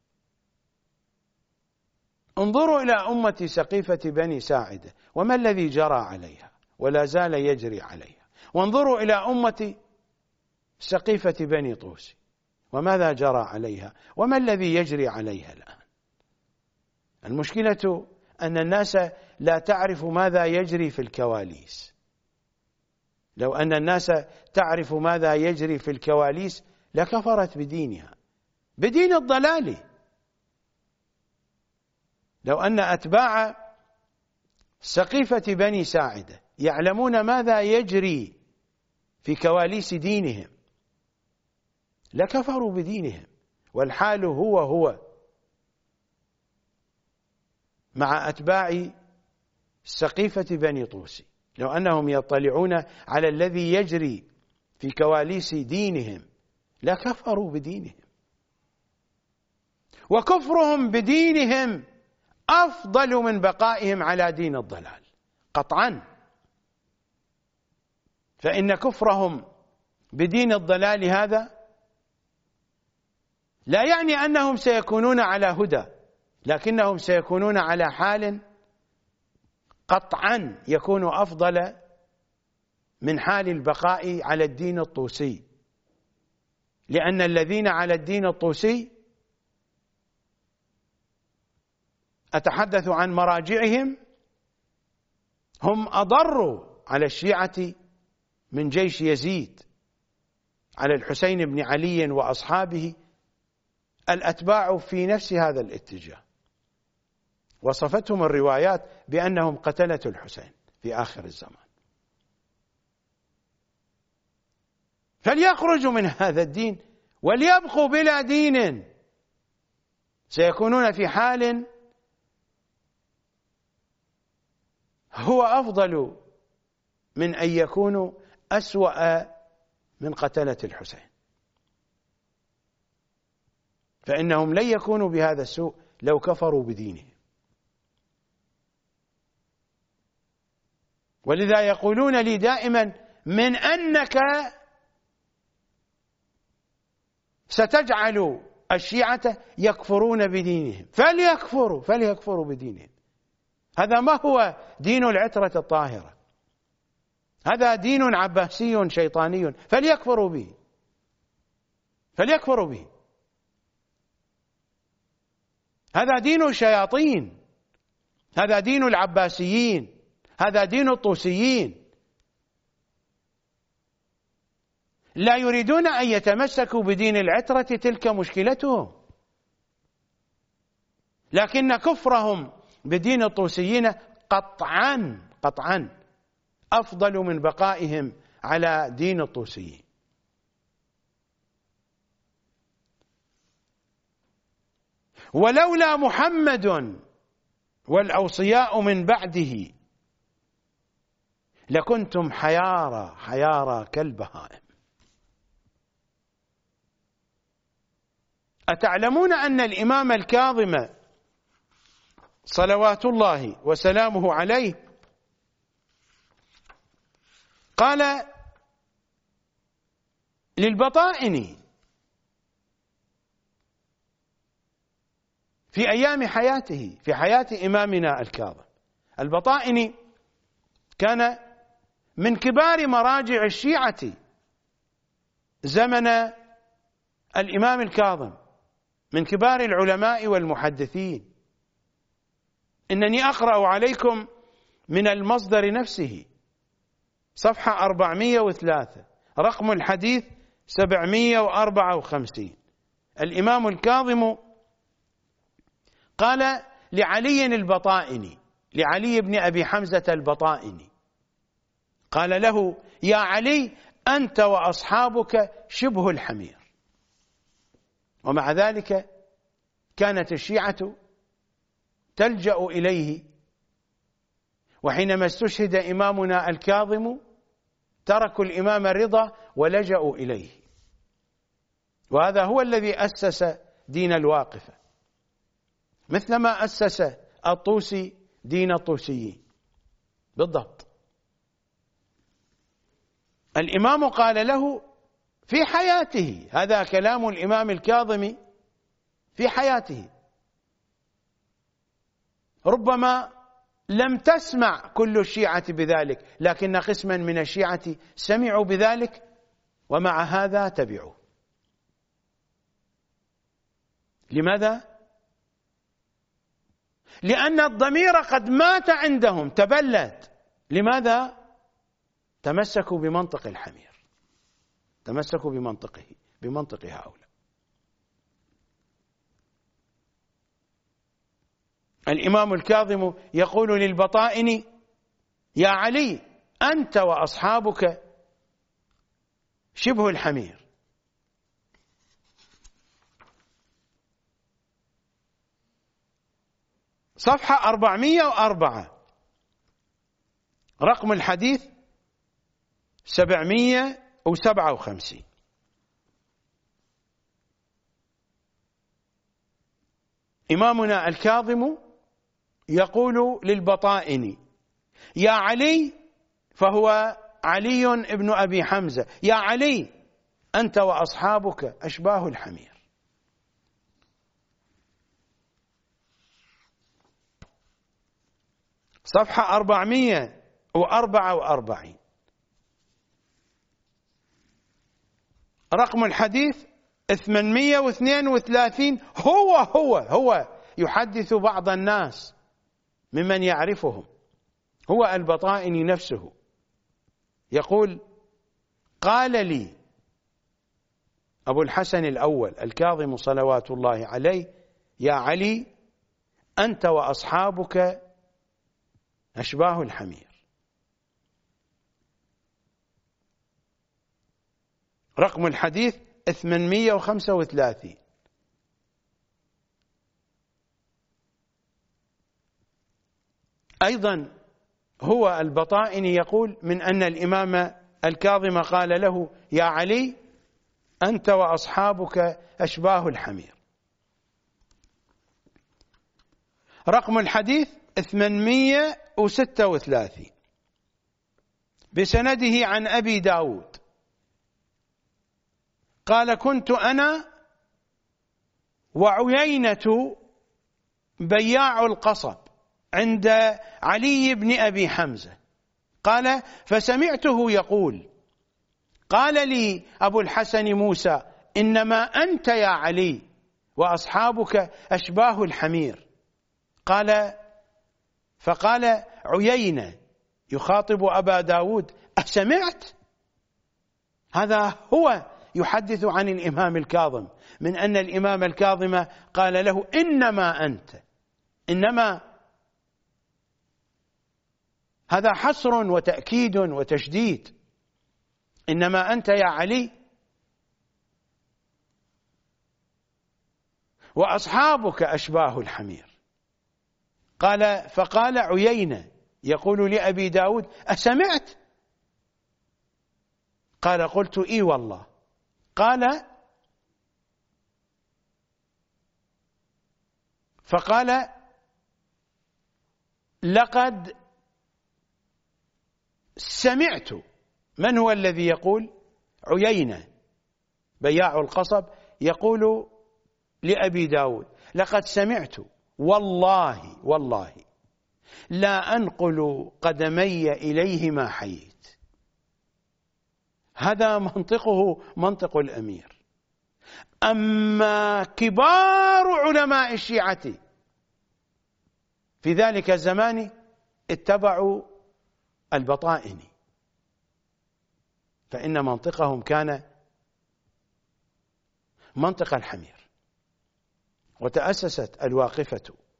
انظروا إلى أمة سقيفة بني ساعدة وما الذي جرى عليها ولا زال يجري عليها، وانظروا إلى أمة سقيفة بني طوس وماذا جرى عليها وما الذي يجري عليها الآن. المشكلة أن الناس لا تعرف ماذا يجري في الكواليس. لو أن الناس تعرف ماذا يجري في الكواليس لكفرت بدينها، بدين الضلال. لو أن أتباع سقيفة بني ساعدة يعلمون ماذا يجري في كواليس دينهم لكفروا بدينهم. والحال هو مع أتباع سقيفة بني طوس، لو أنهم يطلعون على الذي يجري في كواليس دينهم لكفروا بدينهم. وكفرهم بدينهم أفضل من بقائهم على دين الضلال قطعا. فإن كفرهم بدين الضلال هذا لا يعني أنهم سيكونون على هدى، لكنهم سيكونون على حال قطعا يكون أفضل من حال البقاء على الدين الطوسي، لأن الذين على الدين الطوسي أتحدث عن مراجعهم هم أضروا على الشيعة من جيش يزيد، على الحسين بن علي وأصحابه الأتباع في نفس هذا الاتجاه. وصفتهم الروايات بأنهم قتلة الحسين في آخر الزمان. فليخرجوا من هذا الدين وليبقوا بلا دين، سيكونون في حال هو أفضل من أن يكونوا أسوأ من قتلة الحسين. فإنهم لن يكونوا بهذا السوء لو كفروا بدينهم. ولذا يقولون لي دائما من أنك ستجعل الشيعة يكفرون بدينهم، فليكفروا بدينهم. هذا ما هو دين العترة الطاهرة، هذا دين عباسي شيطاني، فليكفروا به. هذا دين الشياطين، هذا دين العباسيين، هذا دين الطوسيين. لا يريدون أن يتمسكوا بدين العترة، تلك مشكلتهم. لكن كفرهم بدين الطوسيين قطعا أفضل من بقائهم على دين الطوسيين. ولولا محمد والأوصياء من بعده لكنتم حيارى كالبهائم. أتعلمون أن الإمام الكاظم صلوات الله وسلامه عليه قال للبطائني في أيام حياته، في حياة إمامنا الكاظم، البطائني كان من كبار مراجع الشيعة زمن الإمام الكاظم، من كبار العلماء والمحدثين. إنني أقرأ عليكم من المصدر نفسه، صفحة 403، رقم الحديث 754. الإمام الكاظم قال لعلي البطائني، لعلي بن أبي حمزة البطائني، قال له: يا علي، أنت وأصحابك شبه الحمير، ومع ذلك كانت الشيعة تلجأ إليه، وحينما استشهد إمامنا الكاظم تركوا الإمام الرضا ولجأوا إليه، وهذا هو الذي أسس دين الواقفة، مثلما أسس الطوسي دين الطوسيين بالضبط. الإمام قال له في حياته، هذا كلام الإمام الكاظم في حياته، ربما لم تسمع كل الشيعة بذلك، لكن قسما من الشيعة سمعوا بذلك ومع هذا تبعوا. لماذا؟ لأن الضمير قد مات عندهم، تبلد. لماذا؟ تمسكوا بمنطق الحمير، تمسكوا بمنطق هؤلاء. الإمام الكاظم يقول للبطائن: يا علي أنت وأصحابك شبه الحمير. صفحة 404، رقم الحديث 757. إمامنا الكاظم يقول للبطائن: يا علي، فهو علي ابن أبي حمزة، يا علي أنت وأصحابك أشباه الحمير. صفحة 444، رقم الحديث 832. هو يحدث بعض الناس ممن يعرفهم، هو البطائني نفسه يقول: قال لي أبو الحسن الأول الكاظم صلوات الله عليه: يا علي أنت وأصحابك أشباه الحمير. رقم الحديث 835. أيضا هو البطائني يقول من أن الإمام الكاظم قال له: يا علي أنت وأصحابك أشباه الحمير. رقم الحديث 836 بسنده عن أبي داود قال: كنت أنا وعيينة بياع القصب عند علي بن أبي حمزة، قال: فسمعته يقول: قال لي أبو الحسن موسى: إنما أنت يا علي وأصحابك أشباه الحمير. فقال عيينة يخاطب أبا داود: أسمعت؟ هذا هو يحدث عن الإمام الكاظم من أن الإمام الكاظم قال له: إنما أنت. إنما هذا حصر وتأكيد وتشديد، إنما أنت يا علي وأصحابك أشباه الحمير. فقال عيينة يقول لأبي داود: أسمعت؟ قال: قلت: إي والله. فقال: لقد سمعت. من هو الذي يقول؟ عيينة بياع القصب يقول لأبي داود: لقد سمعت والله لا أنقل قدمي إليه ما حييت. هذا منطقه منطق الأمير. أما كبار علماء الشيعة في ذلك الزمان اتبعوا البطائني، فإن منطقهم كان منطق الحمير. وتأسست الواقفة: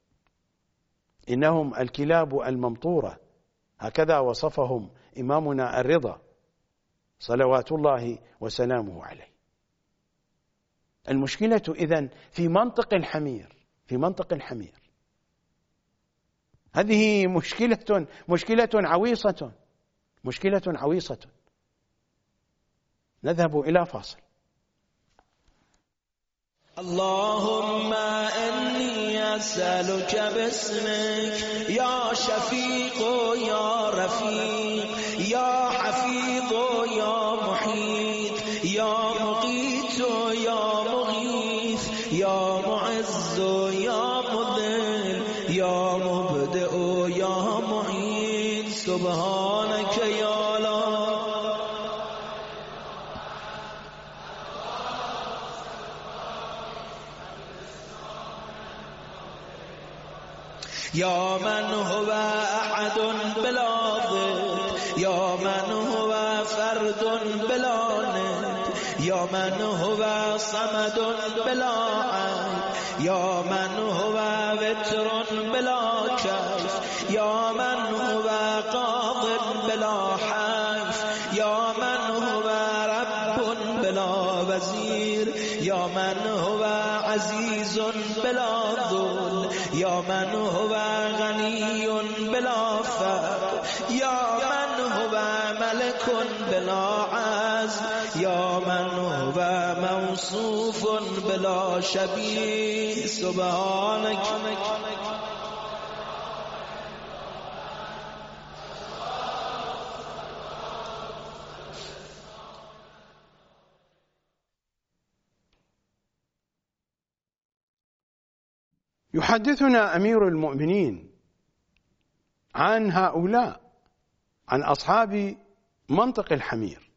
إنهم الكلاب الممطورة، هكذا وصفهم إمامنا الرضا صلوات الله وسلامه عليه. المشكلة إذن في منطق الحمير، في منطق الحمير. هذه مشكلة عويصة، مشكلة عويصة. نذهب إلى فاصل. اللهم إني أسألك باسمك يا شفيق يا رفيق يا حفيظ يا محيط يا مقيت يا مغيث يا معز يا مذل يا مبدئ يا معيد سبحانك يا لا يا من هو أحد بلا ضد يا من هو فرد بلا ند يا من هو صمد بلا عين يا من هو وتر بلا كيف يا من هو قاض بلا حيف يا من هو رب بلا وزير يا من هو عزيز بلا ذل يا من هو غني بلا فقر يا من هو ملك بلا عز يا من هو موصوف بلا شبيه سبحانك يحدثنا أمير المؤمنين عن هؤلاء، عن أصحاب منطق الحمير،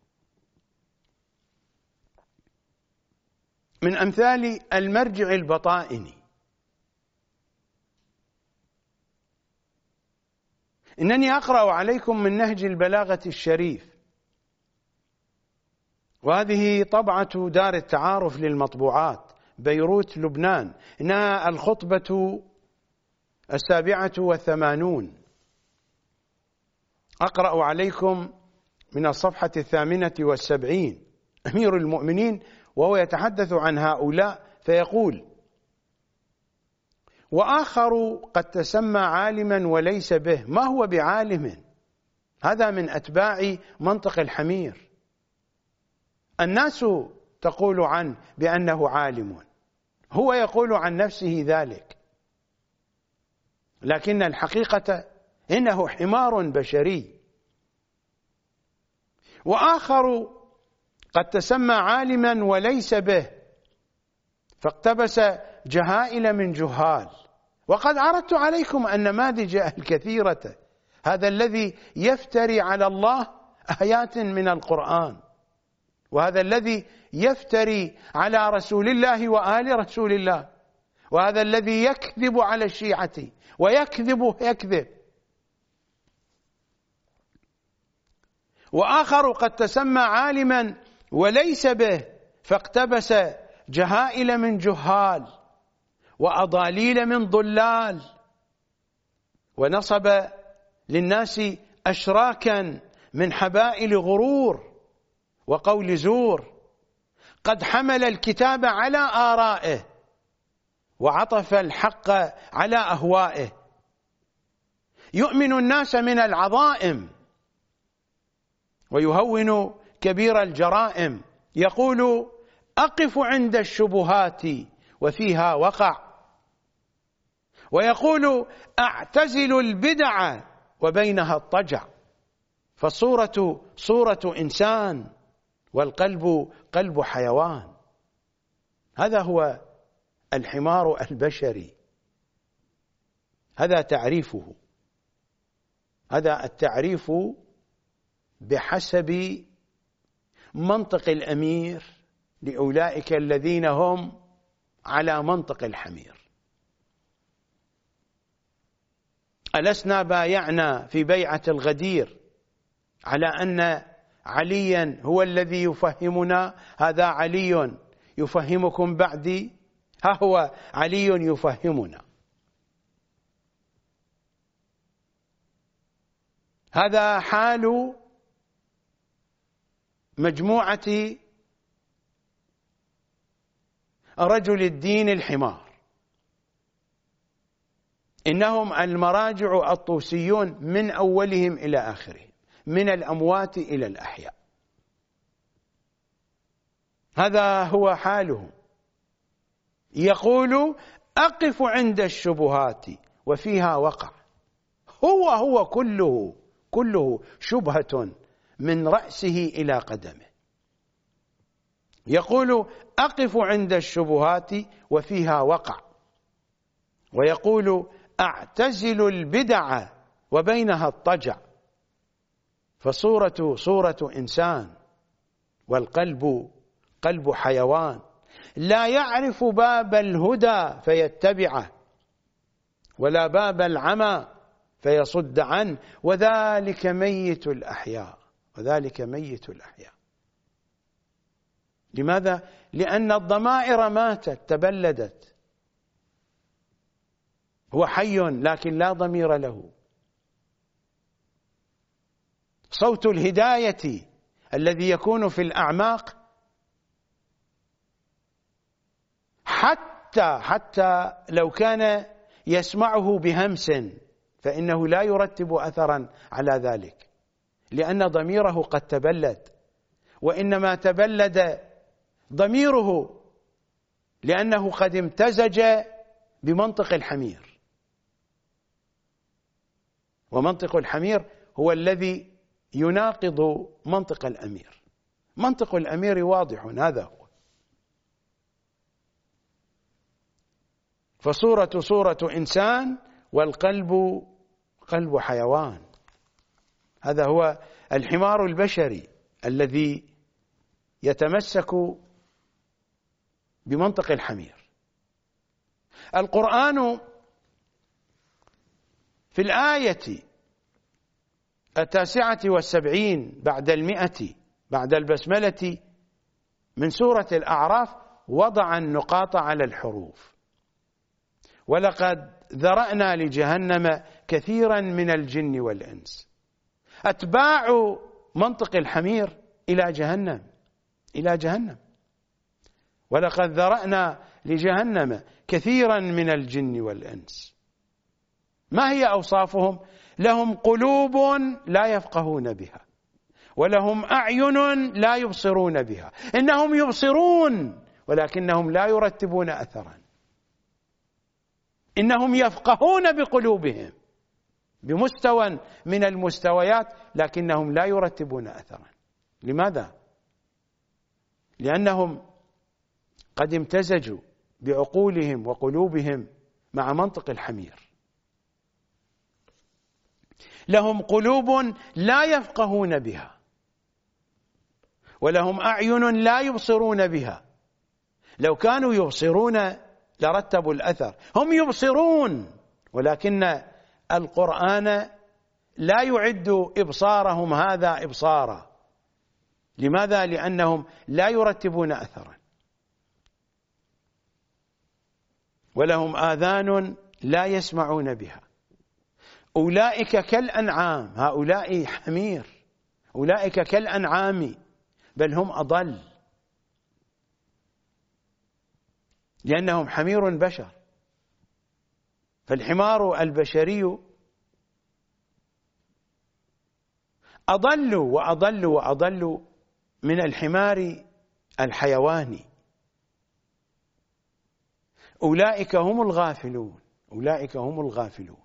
من أمثال المرجع البطائني. إنني أقرأ عليكم من نهج البلاغة الشريف، وهذه طبعة دار التعارف للمطبوعات بيروت لبنان، إنها الخطبة 87. أقرأ عليكم من الصفحة 78. أمير المؤمنين وهو يتحدث عن هؤلاء فيقول: وآخر قد تسمى عالما وليس به. ما هو بعالم؟ هذا من أتباع منطق الحمير. الناس تقول عنه بأنه عالم، هو يقول عن نفسه ذلك، لكن الحقيقة إنه حمار بشري. وآخر قد تسمى عالما وليس به، فاقتبس جهائل من جهال. وقد عرضت عليكم النماذج الكثيرة. هذا الذي يفتري على الله آيات من القرآن، وهذا الذي يفتري على رسول الله وآل رسول الله، وهذا الذي يكذب على الشيعة يكذب. وآخر قد تسمى عالما وليس به، فاقتبس جهائل من جهال وأضاليل من ضلال، ونصب للناس أشراكا من حبائل غرور وقول زور. قد حمل الكتاب على آرائه وعطف الحق على أهوائه. يؤمن الناس من العظائم ويهون كبير الجرائم. يقول: أقف عند الشبهات وفيها وقع. ويقول: أعتزل البدع وبينها الطجع. فالصورة صورة إنسان والقلب قلب حيوان. هذا هو الحمار البشري، هذا تعريفه، هذا التعريف بحسب منطق الأمير لأولئك الذين هم على منطق الحمير. ألسنا بايعنا في بيعة الغدير على أن عليا هو الذي يفهمنا؟ هذا علي يفهمكم بعدي، ها هو علي يفهمنا. هذا حال مجموعة رجل الدين الحمار. إنهم المراجع الطوسيون من أولهم إلى آخرهم، من الأموات إلى الأحياء. هذا هو حالهم. يقول أقف عند الشبهات وفيها وقع. هو كله شبهة من رأسه إلى قدمه. يقول أقف عند الشبهات وفيها وقع، ويقول أعتزل البدع وبينها الطجع، فصورة صورة إنسان والقلب قلب حيوان، لا يعرف باب الهدى فيتبعه ولا باب العمى فيصد عنه، وذلك ميت الأحياء. لماذا؟ لأن الضمائر ماتت تبلدت. هو حي لكن لا ضمير له. صوت الهداية الذي يكون في الأعماق حتى لو كان يسمعه بهمس فإنه لا يرتب أثرا على ذلك، لأن ضميره قد تبلد، وإنما تبلد ضميره لأنه قد امتزج بمنطق الحمير، ومنطق الحمير هو الذي يناقض منطق الأمير. منطق الأمير واضح، هذا هو. فصورة صورة إنسان والقلب قلب حيوان. هذا هو الحمار البشري الذي يتمسك بمنطق الحمير. القرآن في الآية 79 بعد 100 بعد البسملة من سورة الأعراف وضع النقاط على الحروف. ولقد ذرأنا لجهنم كثيرا من الجن والإنس، أتباع منطق الحمير إلى جهنم. ولقد ذرأنا لجهنم كثيرا من الجن والإنس. ما هي أوصافهم؟ لهم قلوب لا يفقهون بها، ولهم أعين لا يبصرون بها. إنهم يبصرون ولكنهم لا يرتبون أثرا. إنهم يفقهون بقلوبهم بمستوى من المستويات، لكنهم لا يرتبون أثرا. لماذا؟ لأنهم قد امتزجوا بعقولهم وقلوبهم مع منطق الحمير. لهم قلوب لا يفقهون بها، ولهم أعين لا يبصرون بها. لو كانوا يبصرون لرتبوا الأثر. هم يبصرون ولكن القرآن لا يعد إبصارهم هذا إبصارا. لماذا؟ لأنهم لا يرتبون أثرا. ولهم آذان لا يسمعون بها. أولئك كالأنعام، هؤلاء حمير، أولئك كالأنعام بل هم أضل، لأنهم حمير بشر. فالحمار البشري أضل وأضل من الحمار الحيواني. أولئك هم الغافلون.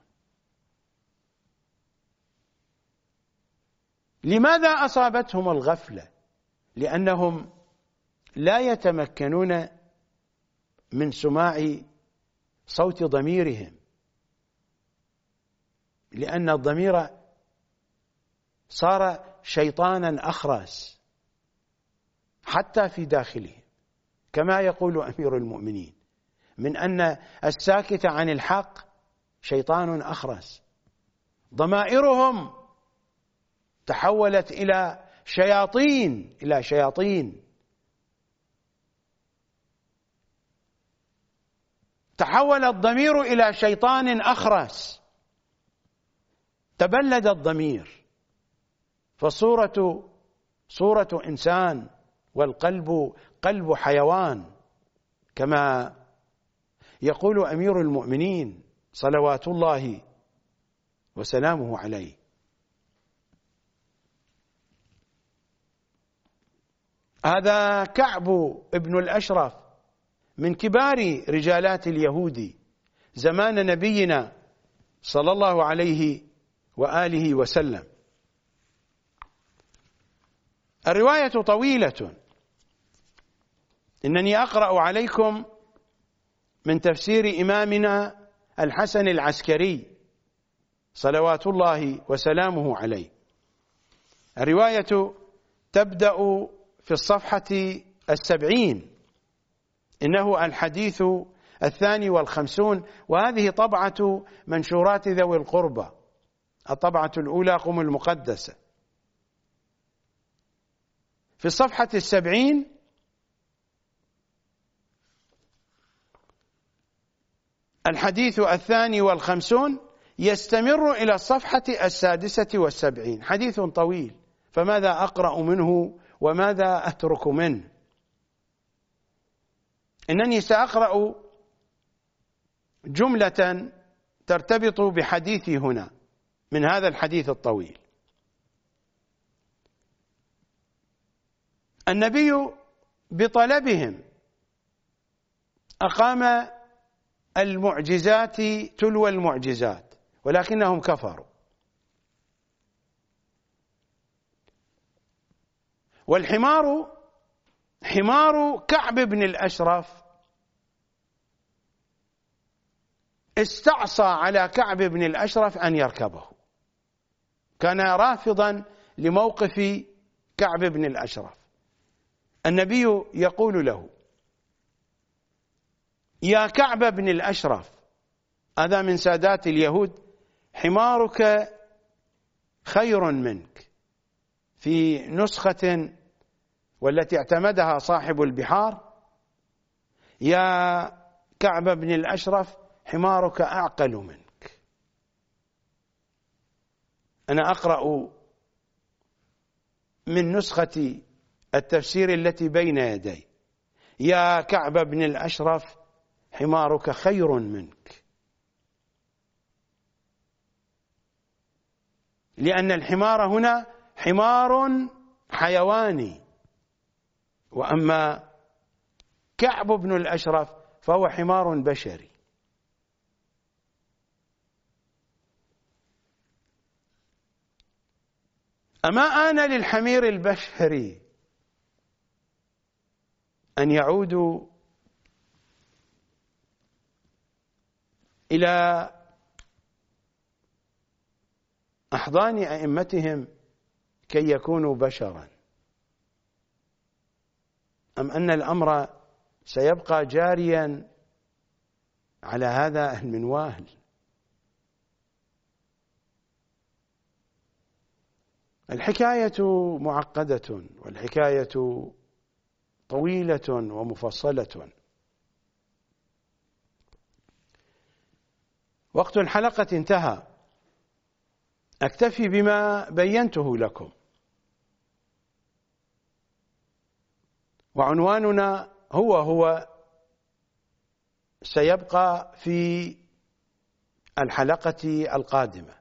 لماذا أصابتهم الغفلة؟ لأنهم لا يتمكنون من سماع صوت ضميرهم، لأن الضمير صار شيطانا أخرس حتى في داخلهم، كما يقول أمير المؤمنين من أن الساكت عن الحق شيطان أخرس. ضمائرهم تحولت إلى شياطين، تحول الضمير إلى شيطان أخرس، تبلد الضمير. فالصورة صورة إنسان والقلب قلب حيوان، كما يقول أمير المؤمنين صلوات الله وسلامه عليه. هذا كعب بن الأشرف من كبار رجالات اليهود زمان نبينا صلى الله عليه وآله وسلم. الرواية طويلة، إنني أقرأ عليكم من تفسير إمامنا الحسن العسكري صلوات الله وسلامه عليه. الرواية تبدأ في الصفحة 70، إنه الحديث 52، وهذه طبعة منشورات ذوي القربى، الطبعة الأولى قم المقدسة. في الصفحة 70 الحديث 52 يستمر إلى الصفحة 76. حديث طويل، فماذا أقرأ منه وماذا أترك منه؟ إنني سأقرأ جملة ترتبط بحديثي هنا من هذا الحديث الطويل. النبي بطلبهم أقام المعجزات تلو المعجزات، ولكنهم كفروا. والحمار حمار كعب بن الأشرف استعصى على كعب بن الأشرف أن يركبه، كان رافضا لموقف كعب بن الأشرف. النبي يقول له: يا كعب بن الأشرف، هذا من سادات اليهود، حمارك خير منك. في نسخة والتي اعتمدها صاحب البحار: يا كعب بن الأشرف، حمارك أعقل منك. أنا أقرأ من نسخة التفسير التي بين يدي: يا كعب بن الأشرف، حمارك خير منك. لأن الحمار هنا حمار حيواني، وأما كعب بن الأشرف فهو حمار بشري. أما آن للحمير البشري أن يعودوا إلى أحضان أئمتهم كي يكونوا بشرا، أم أن الأمر سيبقى جاريا على هذا المنوال؟ الحكاية معقدة، والحكاية طويلة ومفصلة. وقت الحلقة انتهى، أكتفي بما بينته لكم. وعنواننا هو سيبقى في الحلقة القادمة.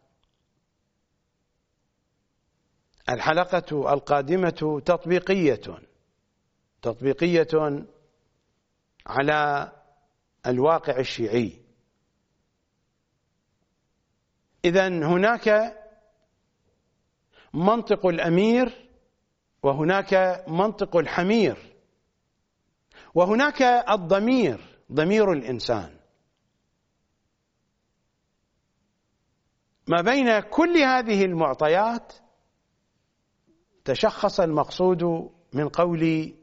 الحلقة القادمة تطبيقية على الواقع الشيعي. إذن هناك منطق الأمير، وهناك منطق الحمير، وهناك الضمير، ضمير الإنسان. ما بين كل هذه المعطيات تشخص المقصود من قول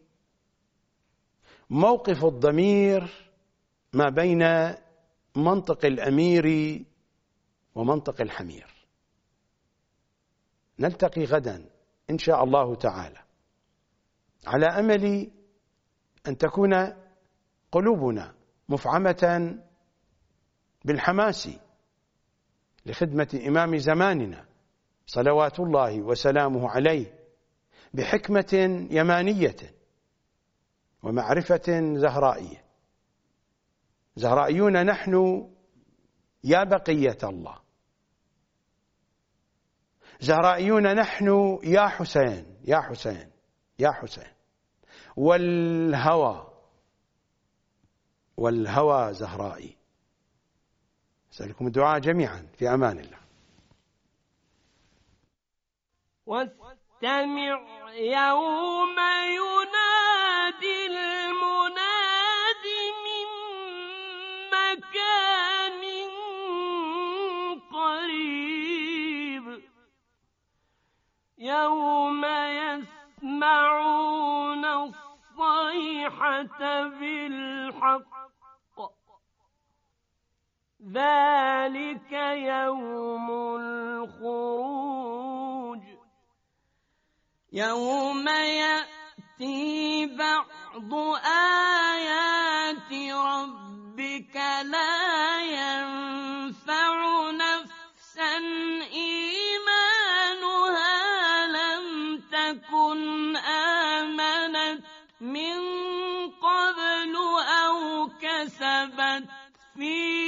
موقف الضمير ما بين منطق الأمير ومنطق الحمير. نلتقي غدا إن شاء الله تعالى، على أمل أن تكون قلوبنا مفعمة بالحماس لخدمة إمام زماننا صلوات الله وسلامه عليه بحكمة يمانية ومعرفة زهرائية. زهرائيون نحن يا بقية الله. زهرائيون نحن يا حسين يا حسين يا حسين، والهوى زهرائي. أسألكم الدعاء جميعا في أمان الله. واستمع يوم ينادي المناد من مكان قريب، يوم يسمعون الصيحة بالحق، ذلك يوم الخروج، يوم يأتي بعض آيات ربك لا ينفع نفسا إيمانها لم تكن آمنت من قبل أو كسبت في